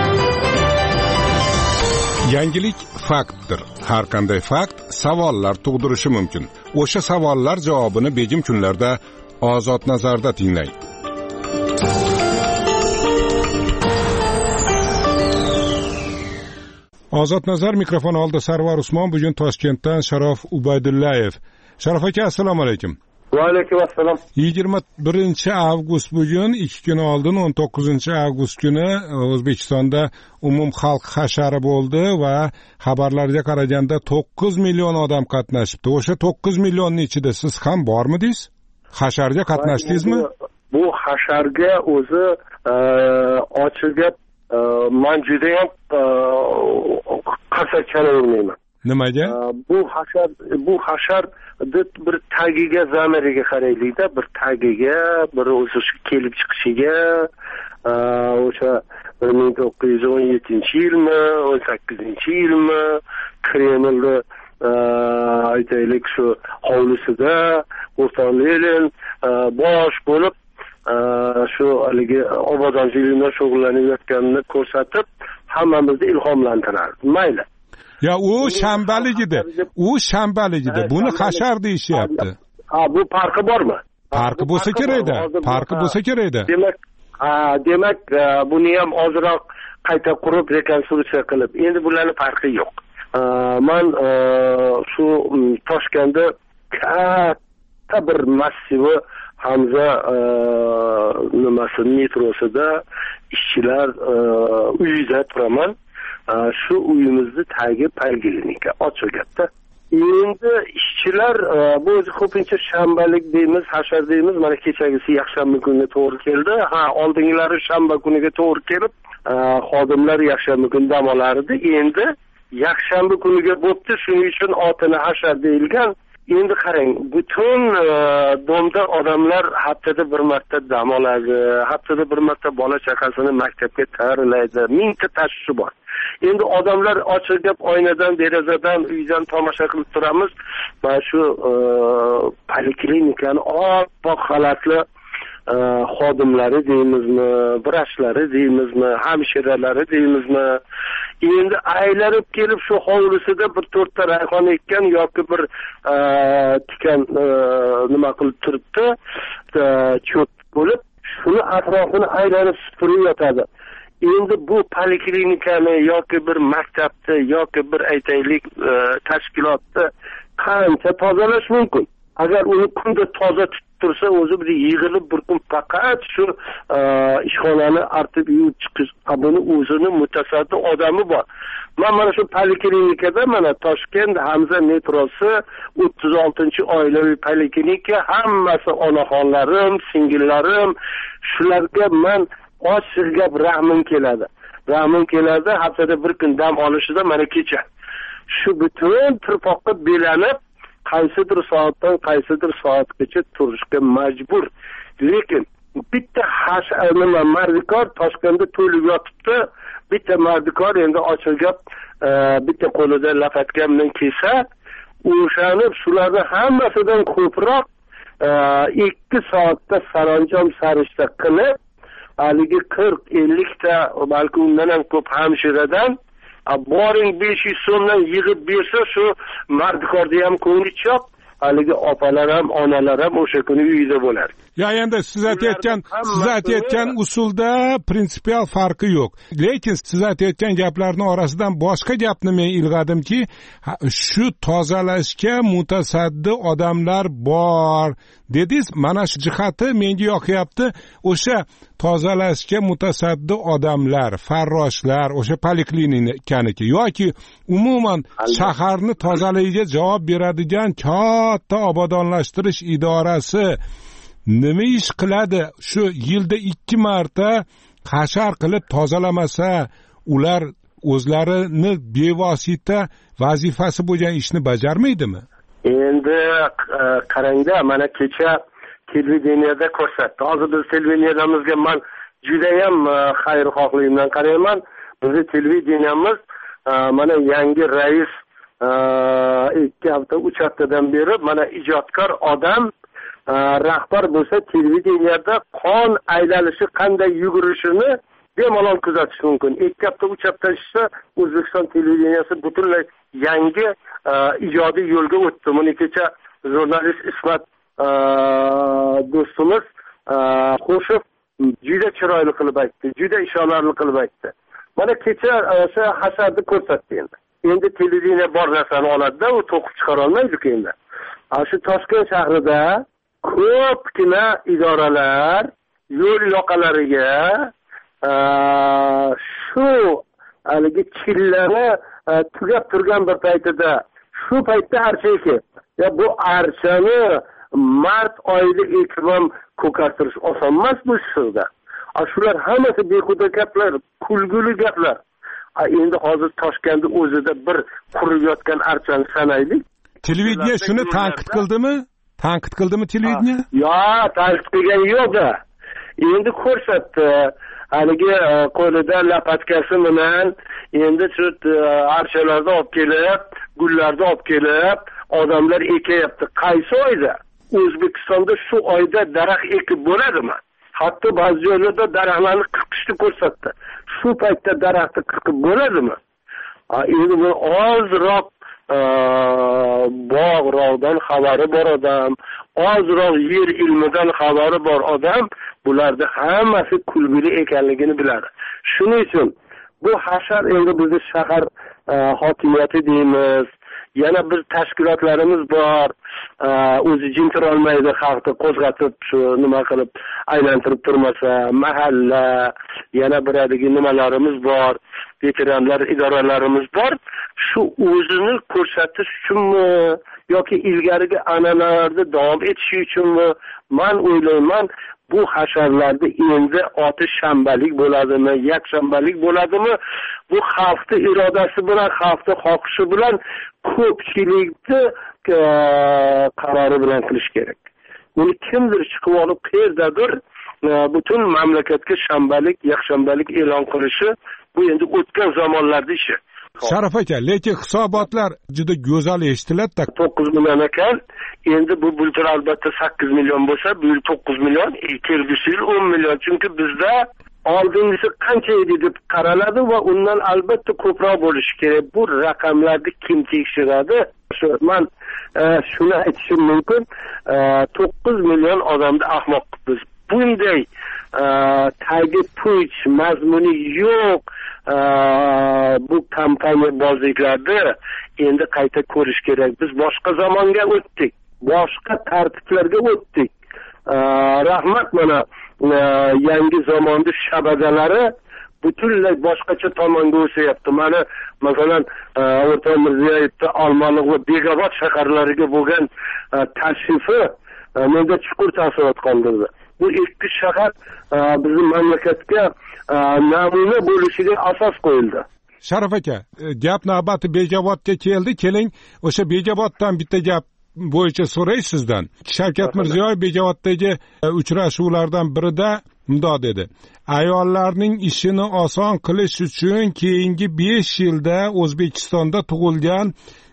Yangilik faktdir. Har qanday fakt savollar tug'dirishi mumkin. O'sha savollar javobini begim kunlarda Ozod Nazarda tinglang. Ozod Nazar mikrofon oldi. Sarvar Usmon, bugun Toshkentdan Sharof Ubaydullayev. Sharof aka, assalomu alaykum. Va alaykum assalom. 21 avgust bugun, 2 kun oldin 19 avgust kuni O'zbekistonda umumxalq hashari bo'ldi va xabarlarga qaraganda 9 million odam qatnashibdi. O'sha 9 millionning ichida siz ham bormidingiz? Hasharga qatnashdingizmi? Bu hasharga o'zi ochiq gap, men juda ham qarsakchana o'ynayman. Nimaga? Bu hashar bir tagiga, zamiriga qaraylikda, bir tagiga, bir o'zi kelib chiqishiga, o'sha 1917-yilmi, 18-yilmi, Kremlda aytaylik shu hovlisida O'rta Lenin bosh bo'lib shu haligi obodonchilikda shug'ullanayotganini ko'rsatib, hammamizni ilhomlantirardi. Mayli. Ya u shanbaligida. Buni hashar deyishyapti. Bu farqi bormi? Farqi bo'lsa kerak edi. Demak, buni ham ozroq qayta qurib, rekonstruksiya qilib, endi bularning farqi yo'q. Men shu Toshkentda katta bir massivi Hamza metrosida ishchilar uyida turaman. Shu uyimizni tagi Polklinika ochiq gapda. Endi ishchilar bu ko'pincha shanbalik deymiz, hashar deymiz. Mana kechagisi yakshanba kuniga to'g'ri keldi. Oldingilari shanba kuniga to'g'ri kelib, xodimlar yakshanba kuni dam olardi. Endi yakshanba kuniga bo'pti, shuning uchun otini hashar deyilgan. Endi qarang, butun domda odamlar haftada bir marta dam oladi, haftada bir marta bola chaqasini maktabga tayyorlaydi. Mingta tashvishi bor. Endi odamlar ochiq gap oynadan, derazadan, uydan tomosha qilib turamiz. Mana shu poliklinikani oppoq xalatli xodimlari deymizmi, vrachlari deymizmi, hamshiralari deymizmi? Endi aylanib kelib shu hovlisida bir 4 ta rayhon ekkan yoki bir tikan nima qilib turibdi, cho'p bo'lib, shuni atrofini aylanib supurib yotadi. Endi bu poliklinikani yoki bir maktabni yoki bir aytaylik tashkilotni qancha tozalash mumkin? Agar uni kunda toza tutib tursa, o'zi bir yig'ilib bir kun faqat shu ishxonani artib yuvib chiqish, buni o'zini mutasaddi odami bor. Mana shu poliklinikada, mana Toshkent Hamza metrosi 36-oilaviy poliklinika, hammasi onaxonlarim, singillarim, shularga men ochiq gap rahmim keladi. Haftada bir kun dam olishida mana kecha shu butun turpoqqa belanib, qaysidir soatdan qaysidir soatgacha turishga majbur. Lekin bitta mardikor Toshkentda to'lib yotibdi. Bitta mardikor endi ochiq gap bitta qo'lida lapatka bilan kelsa, o'shani shularni hammasidan ko'proq 2 soatda saranjom sarishta qilib, haligi 40-50 ta, balki undan ham ko'p hamshiradan boring 500 so'mdan yig'ib bersa, shu mardikorda ham ko'ngli chop, haligi opalar ham, onalar ham o'sha kuni uyida bo'ladi. Ya endi siz aytayotgan usulda prinsipial farqi yo'q. Lekin siz aytayotgan gaplarning orasidan boshqa gapni men ilg'adimki, shu tozalashga mutasaddi odamlar bor dedingiz. Mana shu jihati menga yoqyapti. O'sha tozalashga mutasaddi odamlar, farroshlar, o'sha poliklinikaniki yoki umuman shaharni tozaligiga javob beradigan katta obodonlashtirish idorasi nima ish qiladi? Shu yilda 2 marta hashar qilib tozalamasa, ular o'zlarini bevosita vazifasi bo'lgan ishni bajarmaydimi? Endi qarangda, mana kecha televideniyada ko'rsatdi. Hozir biz televideniyamizga men juda ham xayrixohligimdan qarayman. Bizning televideniyamiz mana yangi rais 2 hafta 3 haftadan beri mana ijodkor odam rahbar bo'lsa, televideniyada qon aylanishi qanday yugurishini bemalol kuzatish mumkin. 2 hafta 3 hafta ichida O'zbekiston televideniyasi butunlay yangi ijodiy yo'lga o'tdi. Buni kecha jurnalist Ismat do'stimiz qo'shib juda chiroyli qilib aytdi, juda ishonarli qilib aytdi. Mana kecha o'sha hasharni ko'rsatdi endi. Endi televideniya bor narsani oladi-da, u to'qib chiqara olmaydi endi. Shu Toshkent shahrida ko'pgina idoralar yo'l yoqalariga shu haligi chillani tugab turgan bir paytida shu paytda archa ekyapti. Bu archani mart oyida ekib ham ko'kartirish oson emas bu ishda. Shular hammasi behuda gaplar, kulguli gaplar. Endi hozir Toshkentda o'zida bir qurib yotgan archani sanaylik. Televideniya shuni tanqid qildimi? Tanqid qildimi televideniya? Yo'q, tanqid qilgan yo'q. Endi ko'rsatdi. Haligi qo'lida lapatkasi bilan endi shu archalarni olib kelib, gullarni olib kelib, odamlar ekyapti. Qaysi oyda? O'zbekistonda shu oyda daraxt ekib bo'ladimi? Hatto ba'zi joylarda daraxtlarni qirqishni ko'rsatdi. Shu paytda daraxtni qirqib bo'ladimi? Endi bu ozroq bog'roqdan xabari bor odam, ozroq yer ilmidan xabari bor odam bularda hammasi kulgili ekanligini biladi. Shuning uchun bu hashar endi bizni shahar hokimiyati deymiz, yana bir tashkilotlarimiz bor, o'zi jin turolmaydi, xalqni qo'zg'atib shu nima qilib aylantirib turmasa, mahalla, yana biradagi nimalarimiz bor, veteranlar idoralarimiz bor. Shu o'zini ko'rsatish uchunmi yoki ilgarigi an'analarda davom etishi uchunmi? Men o'ylayman, bu hasharlarda endi oti shanbalik bo'ladimi, yakshanbalik bo'ladimi? Bu xalqning irodasi bilan, xalqning xohishi bilan, ko'pchilikni qarori bilan qilish kerak. Buni kimdir chiqib olib qayerdadir butun mamlakatga shanbalik, yakshanbalik e'lon qilishi bu endi o'tgan zamonlarda ishi. Sharaf aka, lekin hisobotlar juda go'zal eshitiladi. 9 million ekan. Endi bu bultur albatta 8 million bo'lsa, bu yil 9 million, kelgusi yil 10 million. Chunki bizda oldingisi qancha edi deb qaraladi va undan albatta ko'proq bo'lishi kerak. Bu raqamlarni kim tekshiradi? Men shuni aytishim mumkin. 9 million odamni ahmoq biz. Bunday tagi puch, mazmuni yo'q bu kampaniya bozliklarni endi qayta ko'rish kerak. Biz boshqa zamonga o'tdik, boshqa tartiblarga o'tdik. Rahmat, mana yangi zamonning shabadalari butunlay boshqacha tomonga o'syapti. Mana masalan O'rta Mirziyoyevning Olmaliq va Begobod shaharlariga bo'lgan tashrifi menda chuqur taassurot qoldirdi. Bu ikki shahar bizning mamlakatga namuna bo'lishiga asos qo'yildi. Sharaf aka, gap navbati Begobodga keldi. Keling, o'sha Begoboddan bitta gap bo'yicha so'ray sizdan. Shavkat Mirziyoyev Begoboddagi uchrashuvlardan birida mundoq dedi: ayollarning ishini oson qilish uchun keyingi 5 yilda O'zbekistonda tug'ilgan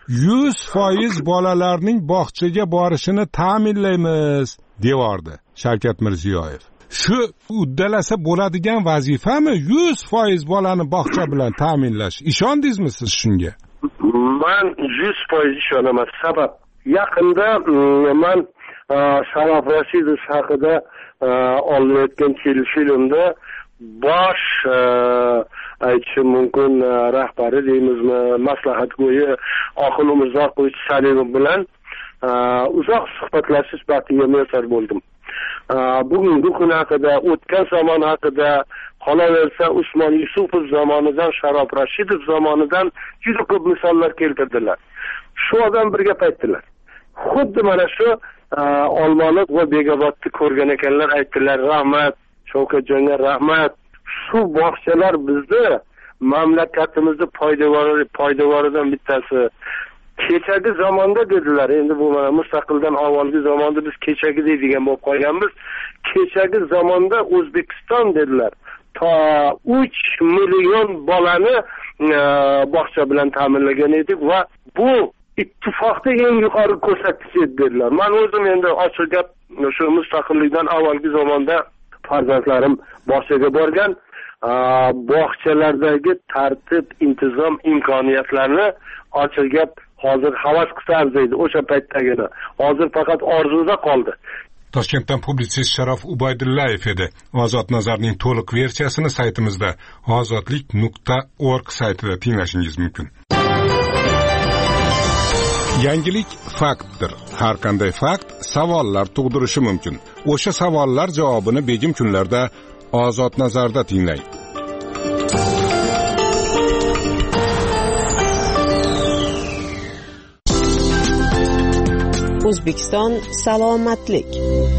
100% bolalarning bog'chaga borishini ta'minlaymiz, deyordi Shavkat Mirziyoyev. Shu uddalasa bo'ladigan vazifami 100% bolani bog'cha bilan ta'minlash? Ishondingizmi siz shunga? Men 100% ishonaman. Sabab yaqinda men Sharof Rashidov haqida olinayotgan filmda bosh aytishim mumkin rahbari deymizmi, maslahatgo'yi Oxil Umurzoqovich Salimov bilan uzoq suhbatlashish baxtiga muyassar bo'ldim. Bugungi kun haqida, o'tgan zamon haqida, qolaversa Usmon Yusupov zamonidan, Sharof Rashidov zamonidan juda ko'p misollar keltirdilar. Shu odam birga aytdilar. Xuddi mana shu Olmaliq va Begobodni ko'rgan ekanlar, aytdilar, rahmat, Shavkatjonga rahmat. Shu bog'chalar bizni mamlakatimizda poydevoridan bittasi. Kechagi zamonda dedilar, endi bu mana mustaqildan avvalgi zamonda biz kechagi deydigan bo'lib qolganmiz. Kechagi zamonda O'zbekiston dedilar, to 3 million bolani bog'cha bilan ta'minlagan edik va bu ittifoqda eng yuqori ko'rsatkich dedilar. Men o'zim endi ochiq gap, shu mustaqillikdan avvalgi zamonda farzandlarim bog'chaga borgan, bog'chalardagi tartib, intizom, imkoniyatlarni ochiq gap hozir havas qilsa arziydi o'sha paytdagina. Hozir faqat orzuda qoldi. Toshkentdan publitsist Sharof Ubaydullayev edi. Ozod Nazarning to'liq versiyasini saytimizda ozodlik.org saytida tinglashingiz mumkin. Yangilik faktdir. Har qanday fakt savollar tug'dirishi mumkin. O'sha savollar javobini begim kunlarda Ozod nazarda tinglang. O'zbekiston salomatlik.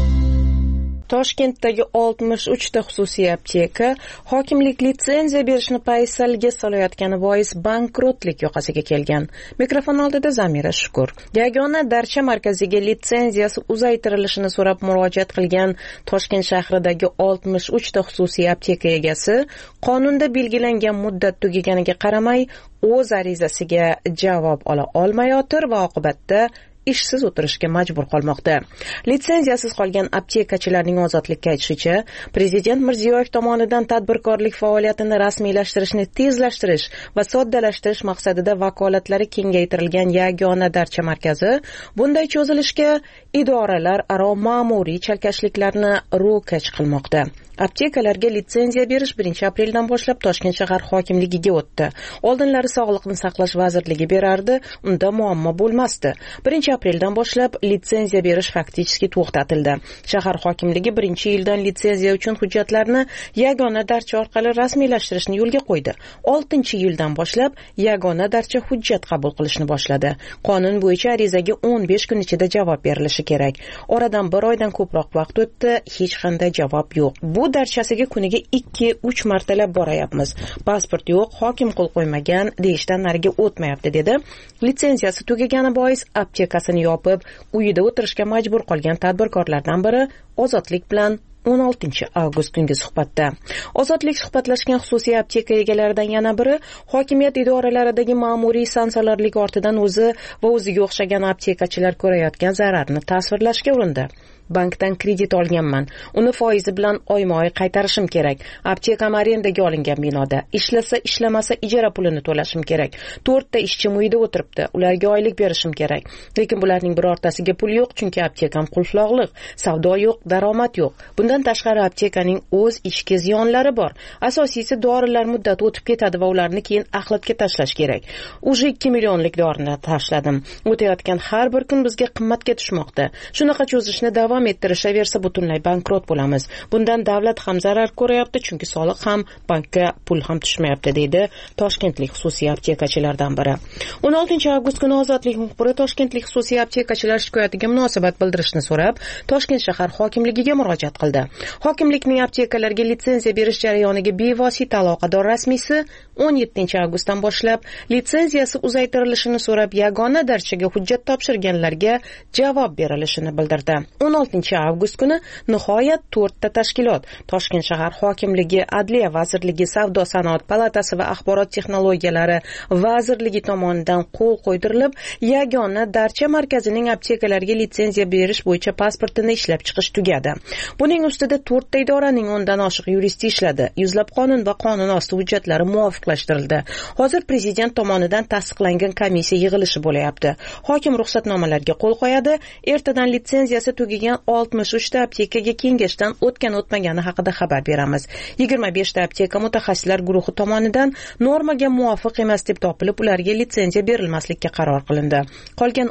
Toshkentdagi 63 ta xususiy apteka hokimlik litsenziya berishni paysalga solayotgani bois bankrotlik yoqasiga kelgan. Mikrofon oldida Zamira Shukur. Yagona darcha markaziga litsenziyasi uzaytirilishini so'rab murojaat qilgan Toshkent shahridagi 63 ta xususiy apteka egasi qonunda belgilangan muddat tugaganiga qaramay o'z arizasiga javob ola olmayotir va oqibatda ishsiz o'tirishga majbur qolmoqda. Litsenziyasiz qolgan aptekachilarning ozodlikka aytishicha, Prezident Mirziyoyev tomonidan tadbirkorlik faoliyatini rasmiylashtirishni tezlashtirish va soddalashtirish maqsadida vakolatlari kengaytirilgan yagona darcha markazi bunday cho'zilishga idoralararo ma'muriy chalkashliklarni ro'kach qilmoqda. Aptekalarga litsenziya berish 1-apreldan boshlab Toshkent shahar hokimligiga o'tdi. Oldinlari Sog'liqni saqlash vazirligi berardi, unda muammo bo'lmasdi. 1-apreldan boshlab litsenziya berish faktiski to'xtatildi. Shahar hokimligi 1-yildan litsenziya uchun hujjatlarni yagona darcha orqali rasmiylashtirishni yo'lga qo'ydi. 6-yildan boshlab yagona darcha hujjat qabul qilishni boshladi. Qonun bo'yicha arizaga 15 kun ichida javob berilishi kerak. Oradan 1 oydan ko'proq vaqt o'tdi, hech qanday javob yo'q. Bu darchasiga kuniga 2-3 martalab borayapmiz. Pasport yo'q, hokim qo'l qo'ymagan, deyishdan nariga o'tmayapti dedi. Litsenziyasi tugagani bois aptekasini yopib, uyida o'tirishga majbur qolgan tadbirkorlardan biri Ozodlik bilan 16-avgust kungi suhbatda. Ozodlik suhbatlashgan xususiy apteka egalaridan yana biri hokimiyat idoralaridagi ma'muriy sansalarlik ortidan o'zi va o'ziga o'xshagan aptekachilar ko'rayotgan zararni tasvirlashga urindi. Bankdan kredit olganman. Uni foizi bilan oyma-oy qaytarishim kerak. Aptekam arendaga olingan binoda. Ishlasa, ishlamasa ijara pulini to'lashim kerak. 4 ta ishchim uyda o'tiribdi. Ularga oylik berishim kerak. Lekin bularning birortasiga pul yo'q, chunki aptekam qulflog'liq. Savdo yo'q, daromad yo'q. Bundan tashqari aptekaning o'z ichki ziyonlari bor. Asosiysi dorilar muddati o'tib ketadi va ularni keyin axlatga tashlash kerak. Уже 2 millionlik dorini tashladim. O'tayotgan har bir kun bizga qimmatga tushmoqda. Shunaqa cho'zishni davom ettirishaversa butunlay bankrot bo'lamiz. Bundan davlat ham zarar ko'ryapti, chunki soliq ham, bankka pul ham tushmayapti, deydi toshkentlik xususiy aptekachilardan biri. 16-avgust kuni Ozodlik muxbiri toshkentlik xususiy aptekachilar shikoyatiga munosabat bildirishni so'rab, Toshkent shahar hokimligiga murojaat qildi. Hokimlikning aptekalarga litsenziya berish jarayoniga bevosita aloqador rasmiysi 17-avgustdan boshlab litsenziyasi uzaytirilishini so'rab yagona darchaga hujjat topshirganlarga javob berilishini bildirdi. 16-avgust kuni nihoyat 4 ta tashkilot Toshkent shahar hokimligi, Adliya vazirligi, Savdo sanoat palatasi va axborot texnologiyalari vazirligi tomonidan qo'l qo'ydirilib, yagona darcha markazining aptekalarga litsenziya berish bo'yicha pasportini ishlab chiqish tugadi. Buning ustida 4 ta idoraning 10 dan oshiq yuristi ishladi. Yuzlab qonun va qonun osti hujjatlari muvofiqlashtirildi. Hozir prezident tomonidan tasdiqlangan komissiya yig'ilishi bo'layapti. Hokim ruxsatnomalarga qo'l qo'yadi. Ertadan litsenziyasi tugagan 63 ta aptekaga kengashdan o'tgan-o'tmagani haqida xabar beramiz. 25 ta apteka mutaxassislar guruhi tomonidan normaga muvofiq emas deb topilib, ularga litsenziya berilmaslikka qaror qilindi. Qolgan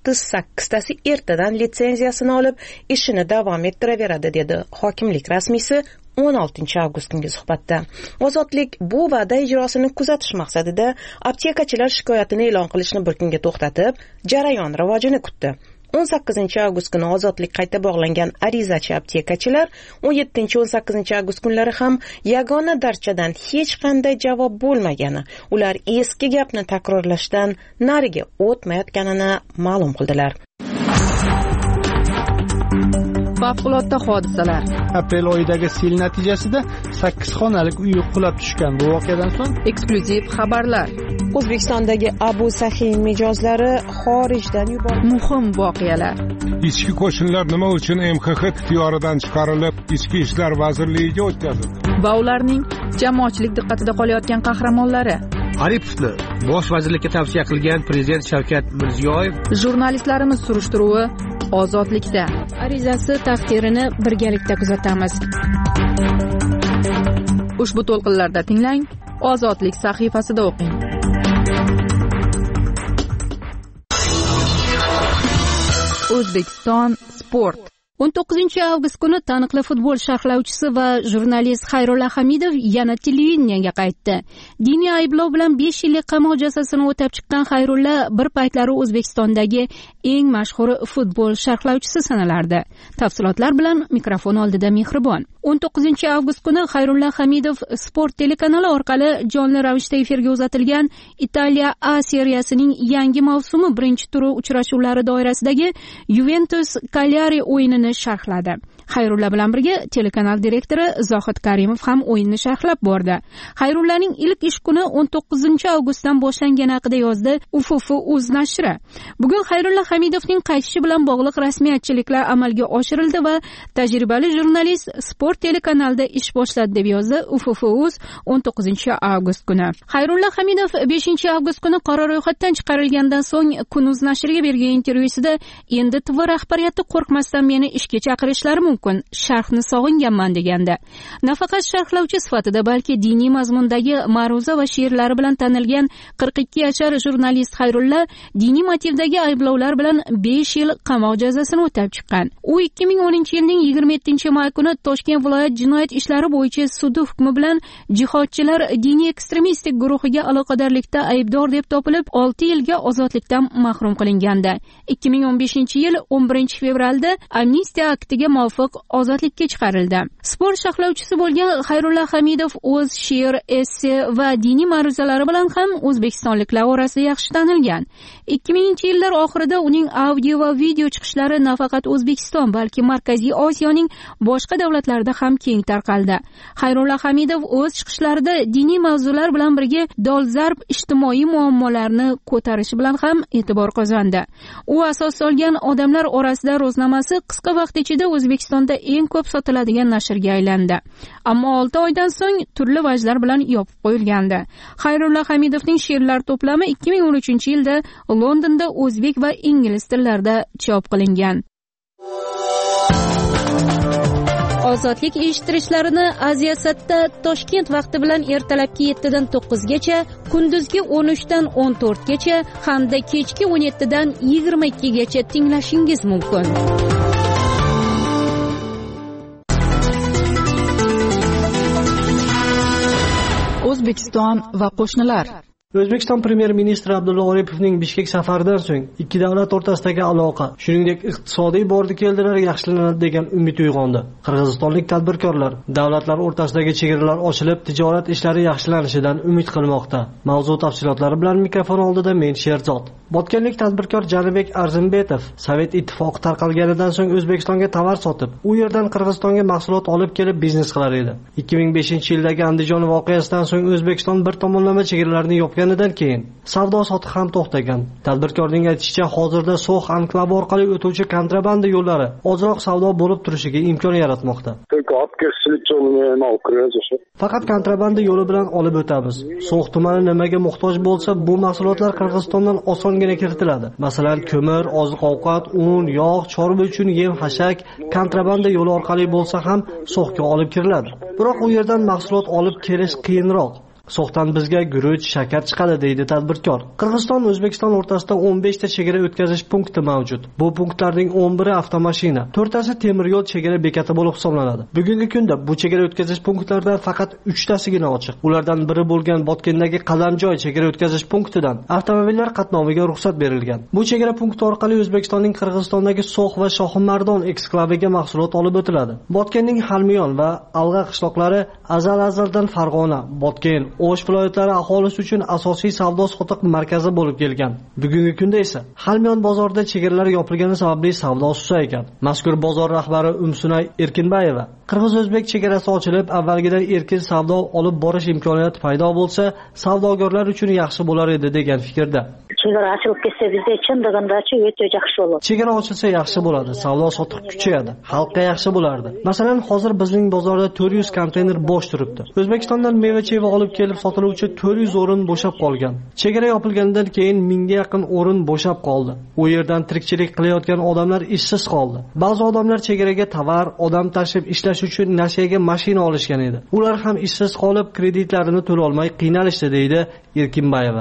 38 tasi ertadan litsenziyasini olib, ishini davom ettiraveradi, dedi hokimlik rasmiysi 16-avgust kungi suhbatda. Ozodlik bu va'da ijrosini kuzatish maqsadida aptekachilar shikoyatini e'lon qilishni bir kunga to'xtatib, jarayon rivojini kutdi. 18-avgust kuni Ozodlik qayta bog'langan arizachi aptekachilar 17-18-avgust kunlari ham yagona darchadan hech qanday javob bo'lmagani, ular eski gapni takrorlashdan nariga o'tmayotganini ma'lum qildilar. Favqulodda hodisalar. Aprel oyidagi sel natijasida 8 xonalik uy qulab tushgan. Bu voqeadan so'ng eksklyuziv xabarlar. O'zbekistondagi Abu Sahiy mijozlari xorijdan yuborildi. Muhim voqealar. Ichki qo'shinlar nima uchun MXX ixtiyoridan chiqarilib, Ichki ishlar vazirligiga o'tkazildi? Va ularning jamoatchilik diqqatida qolayotgan qahramonlari. Aripovni bosh vazirlikka tavsiya qilgan prezident Shavkat Mirziyoyev. Jurnalistlarimiz surishtiruvi Ozodlikda. Arizasi taqdirini birgalikda kuzatamiz. Ushbu to'lqinlarda tinglang, Ozodlik sahifasida o'qing. O'zbekiston sport. 19 avgust kuni taniqli futbol sharhlovchisi va jurnalist Xayrulla Hamidov yana televideniyega qaytdi. Diniy ayblov bilan 5 yillik qamoq jazosini o'tab chiqqan Xayrulla bir paytlari O'zbekistondagi eng mashhur futbol sharhlovchisi sanalardi. Tafsilotlar bilan mikrofon oldida Mehribon. 19 avgust kuni Xayrulla Hamidov Sport telekanali orqali jonli ravishda efirga uzatilgan Italiya A seriyasining yangi mavsumi birinchi turi uchrashuvlari doirasidagi Juventus Cagliari o'yinini sharhladi. Xayrulla bilan birga telekanal direktori Zohid Karimov ham o'yinni sharhlab bordi. Xayrullaning ilk ish kuni 19 avgustdan boshlangani haqida yozdi UFF.uz nashri. Bugun Xayrulla Hamidovning qaytishi bilan bog'liq rasmiyatchiliklar amalga oshirildi va tajribali jurnalist Sport telekanalida ish boshladi deb yozdi UFF.uz 19 avgust kuni. Xayrulla Hamidov 5 avgust kuni qora ro'yxatdan chiqarilgandan so'ng Kunuz nashriga bergan intervyusida endi TV rahbariyati qo'rqmasdan meni ishga chaqirishlari mumkin, sharhni sog'inganman degandi. Nafaqat sharhlovchi sifatida, balki diniy mazmundagi ma'ruza va she'rlari bilan tanilgan 42 yashar jurnalist Xayrulla diniy motivdagi ayblovlar bilan 5 yil qamoq jazosini o'tab chiqqan. U 2010-yilning 27-may kuni Toshkent viloyat jinoyat ishlari bo'yicha sudi hukmi bilan jihodchilar diniy ekstremistik guruhiga aloqadorlikda aybdor deb topilib 6 yilga ozodlikdan mahrum qilingandi. 2015-yil 11 fevralda amnistiya aktiga muvofiq ozodlikka chiqarildi. Sport sharhlovchisi bo'lgan Xayrulla Hamidov o'z she'r, esse va diniy ma'ruzalari bilan ham o'zbekistonliklar orasida yaxshi tanilgan. 2000-yillar oxirida uning audio va video chiqishlari nafaqat O'zbekiston, balki Markaziy Osiyoning boshqa davlatlarida ham keng tarqaldi. Xayrulla Hamidov o'z chiqishlarida diniy mavzular bilan birga dolzarb ijtimoiy muammolarni ko'tarishi bilan ham e'tibor qozondi. U asos solgan odamlar orasida ro'znamasi qisqa vaqt ichida O'zbekistonda eng ko'p sotiladigan nashrga aylandi. Ammo 6 oydan so'ng turli vajlar bilan yopib qo'yilgandi. Xayrulla Hamidovning she'rlar to'plami 2013-yilda Londonda o'zbek va ingliz tillarida chop qilingan. Ozodlik eshittirishlarini Aziya-Satda Toshkent vaqti bilan ertalabki 7 dan 9 gacha, kunduzgi 13 dan 14 gacha hamda kechki 17 dan 22 gacha tinglashingiz mumkin. O'zbekiston va qo'shnilar. O'zbekiston premyer ministri Abdulla Oripovning Bishkek safaridan so'ng ikki davlat o'rtasidagi aloqa, shuningdek iqtisodiy bordi-keldilar yaxshilanadi degan umid uyg'ondi. Qirg'izistonlik tadbirkorlar davlatlar o'rtasidagi chegaralar ochilib, tijorat ishlari yaxshilanishidan umid qilmoqda. Mavzu tafsilotlari bilan mikrofon oldida men Sherzod. Botkenlik tadbirkor Janibek Arzimbetov Sovet ittifoqi tarqalganidan so'ng O'zbekistonga tovar sotib, u yerdan Qirg'izistonga mahsulot olib kelib biznes qilar edi. 2005-yildagi Andijon voqeasidan so'ng O'zbekiston bir tomonlama chegaralarni yopganidan keyin savdo sotiq ham to'xtagan. Tadbirkorning aytishicha, hozirda So'x anklavi orqali o'tuvchi kontrabanda yo'llari ozroq savdo bo'lib turishiga imkon yaratmoqda. Faqat kontrabanda yo'li bilan olib o'tamiz. So'x tumani nimaga muhtoj bo'lsa, bu mahsulotlar Qirg'izistondan osongina kiritiladi. Masalan, ko'mir, oziq-ovqat, un, yog', chorva uchun yem-xashak kontrabanda yo'li orqali bo'lsa ham So'xga olib kiriladi. Biroq u yerdan mahsulot olib kelish qiyinroq. So'xdan bizga guruch, shakar chiqadi, deydi tadbirkor. Qirg'iziston O'zbekiston o'rtasida 15 ta chegara o'tkazish punkti mavjud. Bu punktlarning 11i avtomashina, 4tasi temir yo'l chegara bekati bo'lib hisoblanadi. Bugungi kunda bu chegara o'tkazish punktlaridan faqat 3tasigina ochiq. Ulardan biri bo'lgan Botkendagi Qadamjoy chegara o'tkazish punktidan avtomobillar qatnoviga ruxsat berilgan. Bu chegara punkti orqali O'zbekistonning Qirg'izistondagi So'x va Shohimardon eksklaviga mahsulot olib o'tiladi. Botkenning Halmiyon va Alg'a qishloqlari azaldan Farg'ona, Botken, O'sh viloyatlari aholisi uchun asosiy savdo-sotiq markazi bo'lib kelgan. Bugungi kunda esa Halmiyon bozorida chegaralar yopilgani sababli savdo susaygan. Mazkur bozor rahbari Umsunay Erkinbayeva Qirg'iz-o'zbek chegarasi ochilib, avvalgidan erkin savdo olib borish imkoniyati paydo bo'lsa, savdogarlar uchun yaxshi bo'lar edi degan fikrda. Chegara ochilib ketsa bizga chindig'indachi o'ta yaxshi bo'ladi. Chegara ochilsa yaxshi bo'ladi, savdo sotiq kuchayadi, xalqqa yaxshi bo'lardi. Masalan, hozir bizning bozorda 400 konteyner bo'sh turibdi. O'zbekistondan meva-cheva olib kelib sotiluvchi 400 o'rin bo'shab qolgan. Chegara yopilganidan keyin 1000 ga yaqin o'rin bo'shab qoldi. U yerdan tirikchilik qilayotgan odamlar ishsiz qoldi. Ba'zi odamlar chegaraga tovar, odam tashib ishlash uchun nashaga mashina olishgan edi. Ular ham ishsiz qolib, kreditlarini to'la olmay qiynalishdi, deydi Erkinbayeva.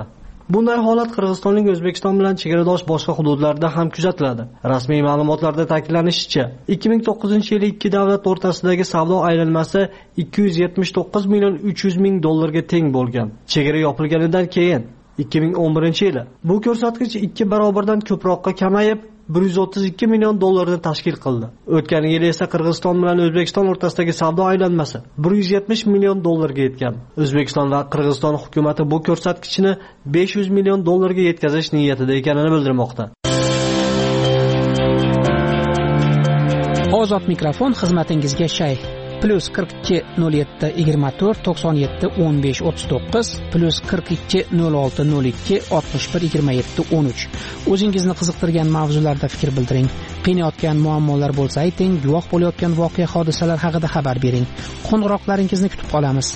Bunday holat Qirg'izistonning O'zbekiston bilan chegaradosh boshqa hududlarda ham kuzatiladi. Rasmiy ma'lumotlarda ta'kidlanishicha, 2009-yili ikki davlat o'rtasidagi savdo aylanmasi 279 million 300 ming dollarga teng bo'lgan. Chegara yopilganidan keyin 2011-yili bu ko'rsatkich 2 barobardan ko'proqqa kamayib 132 million dollarni tashkil qildi. O'tgan yil esa Qirg'iziston bilan O'zbekiston o'rtasidagi savdo aylanmasi 170 million dollarga yetgan. O'zbekiston va Qirg'iziston hukumatı bu ko'rsatkichni 500 million dollarga yetkazish niyatida ekanini bildirmoqda. Ozod mikrofon xizmatingizga shay. +42 07 24 97 15 39 +42 06 02 61 27 13. O'zingizni qiziqtirgan mavzularda fikr bildiring. Qiynayotgan muammolar bo'lsa ayting, guvoh bo'layotgan voqea hodisalar haqida xabar bering. Qo'ng'iroqlaringizni kutib qolamiz.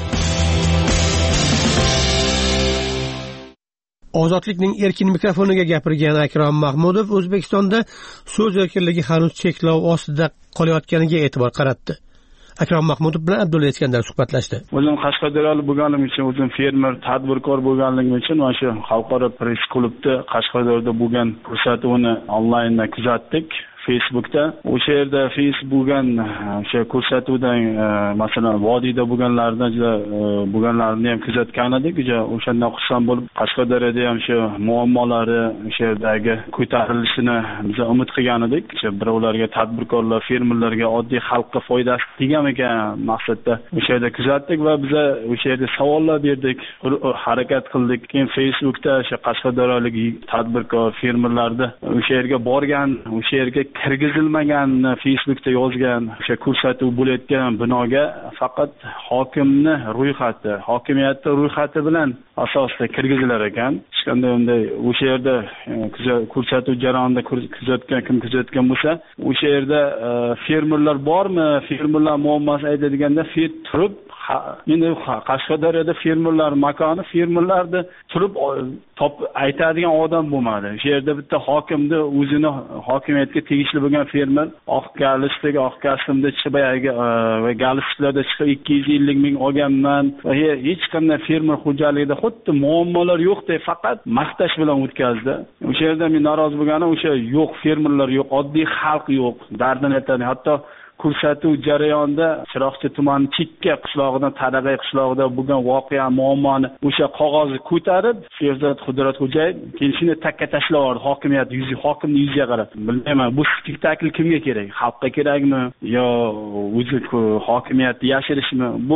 Ozodlikning erkin mikrofoniga gapirgan Akrom Mahmudov O'zbekistonda so'z erkinligi hanuz cheklov ostida qolayotganiga e'tibor qaratdi. Akrom Mahmudov bilan Abdulla Eskandar suhbatlashdi. O'zim Qashqadaryolik bo'lganim uchun, o'zim fermer, tadbirkor bo'lganligim uchun mana shu xalqaro press klubda Qashqadaryoda bo'lgan ko'rsatuvni onlaynda kuzatdik. Facebookda o'sha yerda Facebookdan o'sha ko'rsatuvdan masalan vodiyda bo'lganlarni ham kuzatgan edik. O'shanda xursand bo'lib Qashqadaryoda ham shu muammolari o'sha yerdagi ko'tarilishini biz umid qilgan edik. Birovlarga, tadbirkorlar, fermerlarga, oddiy xalqqa foydasi tegan ekan maqsadda o'sha yerda kuzatdik va biz o'sha yerda savollar berdik, harakat qildik. Keyin Facebookda o'sha Qashqadaryolik tadbirkor, fermerlarni o'sha yerga borgan, o'sha yerga kirgizilmaganini Facebookda yozgan, o'sha ko'rsatuv bo'layotgan binoga faqat hokimni ro'yxati, hokimiyatning ro'yxati bilan asosida kirgizilar ekan. Hech qanday unday o'sha yerda ko'rsatuv jarayonida kim kuzatgan bo'lsa, o'sha yerda fermerlar bormi, fermerlar muammosi aytadiganda turib endi Qashqadaryoda fermerlar makoni, fermerlarni turib aytadigan odam bo'lmadi. O'sha yerda bitta hokimni o'zini hokimiyatga tegishli bo'lgan fermer oq galishdagi oq kasbimda chiqib va galishlarda chiqib 250 ming olganman va hech qanday fermer xo'jaligida xuddi muammolar yo'qdek faqat maqtash bilan o'tkazdi. O'sha yerda men norozi bo'lganim o'sha yo'q, fermerlar yo'q, oddiy xalq yo'q, dardini aytadi. Hatto ko'rsatuv jarayonida Chiroqchi tumani Chekka qishlog'idan Tarag'ay qishlog'ida bo'lgan voqea muammoni o'sha qog'ozni ko'tarib Sherzod Qudratxo'jayev keyin shuni takka tashlab yubordi hokimni yuziga qarab. Bilmayman, bu spektakl kimga kerak? Xalqqa kerakmi yo o'zi hokimiyatni yashirishmi? Bu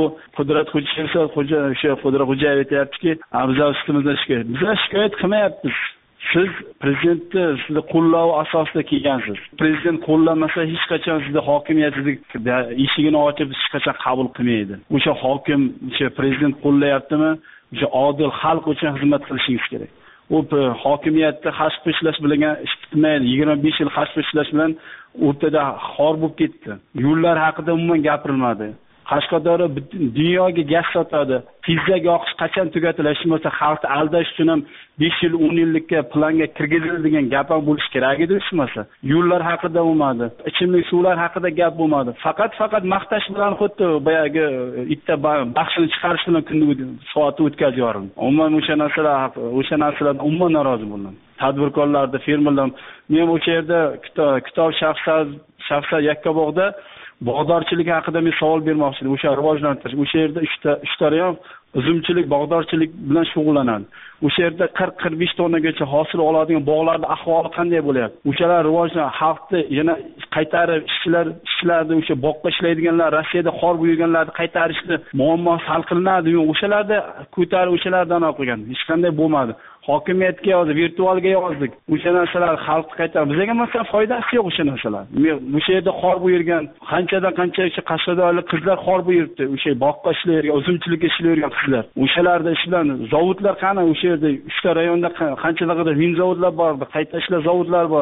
Qudratxo'jayev aytayaptiki, biz ustimizdan shikoyat qilmayapmiz. Siz prezidentni sizni qo'llov asosida kelgansiz. Prezident qo'llamasa hech qachon sizni hokimiyatingizni eshigini ochib hech qachon qabul qilmaydi. O'sha hokim, o'sha prezident qo'llayaptimi? O'sha odil xalq uchun xizmat qilishingiz kerak. U hokimiyatda hashp ishlash bilan ish bitmaydi. 25 yil hashp ishlash bilan o'rtada xor bo'lib ketdi. Yo'llar haqida umuman gapirilmadi. Qashqadaryo dunyoga gaz sotadi. Tezak oqish qachon tugatiladi? Bo'lsa xalqni aldash uchun ham 5 yil 10 yillikka planga kirgizildi degan gap ham bo'lish kerak edi bo'lmasa. Yo'llar haqida bo'lmadi. Ichimlik suvlar haqida gap bo'lmadi. Faqat maqtash bilan xuddi boyagi itta baxshini chiqarish bilan kunni soatni o'tkazyapti. Umuman o'sha narsalar umuman norozi bo'ldim. Tadbirkorlarni, fermerlar, men o'sha yerda kitob shaxsan Yakkabog'da bog'dorchilik haqida men savol bermoqchi edim. O'sha rivojlantirish, o'sha yerda 3 ta rayon uzumchilik, bog'dorchilik bilan shug'ullanadi. O'sha yerda 40-45 tonnagacha hosil oladigan bog'larning ahvoli qanday bo'lyapti? O'shalar rivojlanib, xalqni yana qaytarib ishlarni o'sha boqqa ishlaydiganlar, Rossiyada xor bo'lganlarni qaytarishni muammosi hal qilinadi. O'shalarni ko'tarib, o'shalardan o'qigan. Hech qanday bo'lmadi. Hokimiyatga yozdik, virtualga yozdik. O'sha narsalar xalqqa qaytarib, bizga masalan foydasi yo'q o'sha narsalar. O'sha yerda xor bo'lgan, qancha o'sha Qashqadaryolik qizlar xor bo'libdi. O'sha boqqa ishlaydigan, uzumchilikka ishlaydigan qizlar. O'shalarda ish bilan zavodlar qani? O'sha yerda 3 ta rayonda qanchaligida vin zavodlar bor, qayta ishlash zavodlari bor.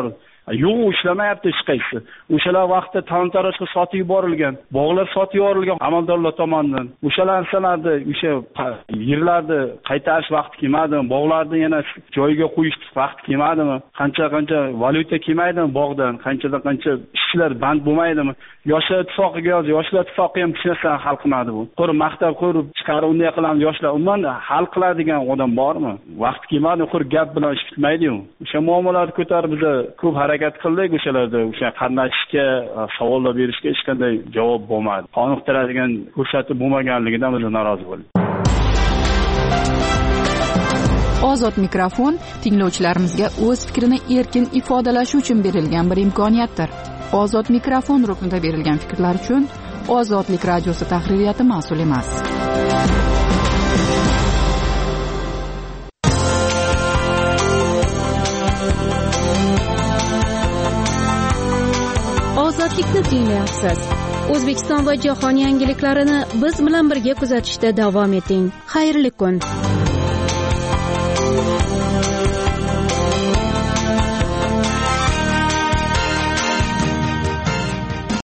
yo'q ishlamayapti hech qaysi. O'shalar vaqtda talon-tarojga sotib yuborilgan, bog'lar sotib yuborilgan amaldorlar tomonidan. O'sha narsalarni, o'sha yerlarni qaytarish vaqti kelmadimi? Bog'larni yana joyiga qo'yish vaqti kelmadimi? Qancha valyuta kelmaydimi bog'dan? Qancha ishchilar band bo'lmaydimi? Yoshlar ittifoqiga yoshlar ittifoqi ham hech narsani hal qilmadi bu. Qo'rib maqtab qo'yib chiqarib unday qilamiz yoshlar. Undan hal qiladigan odam bormi? Vaqt kelmadi, qo'rib gap bilan ish bitmaydi-yu. O'sha muammolarni ko'tarib biz ko'p harakat qildik o'shalarda. O'sha qatnashishga, savollar berishga hech qanday javob bo'lmadi. Qoniqtiradigan ko'rsatib bo'lmaganligidan biz norozi bo'ldik. Ozod mikrofon tinglovchilarimizga o'z fikrini erkin ifodalashi uchun berilgan bir imkoniyatdir. Ozod mikrofon ruknida berilgan fikrlar uchun Ozodlik radiosi tahririyati mas'ul emas. Ozodlikni tinglayapsiz. O'zbekiston va jahon yangiliklarini biz bilan birga kuzatishda davom eting. Xayrli kun.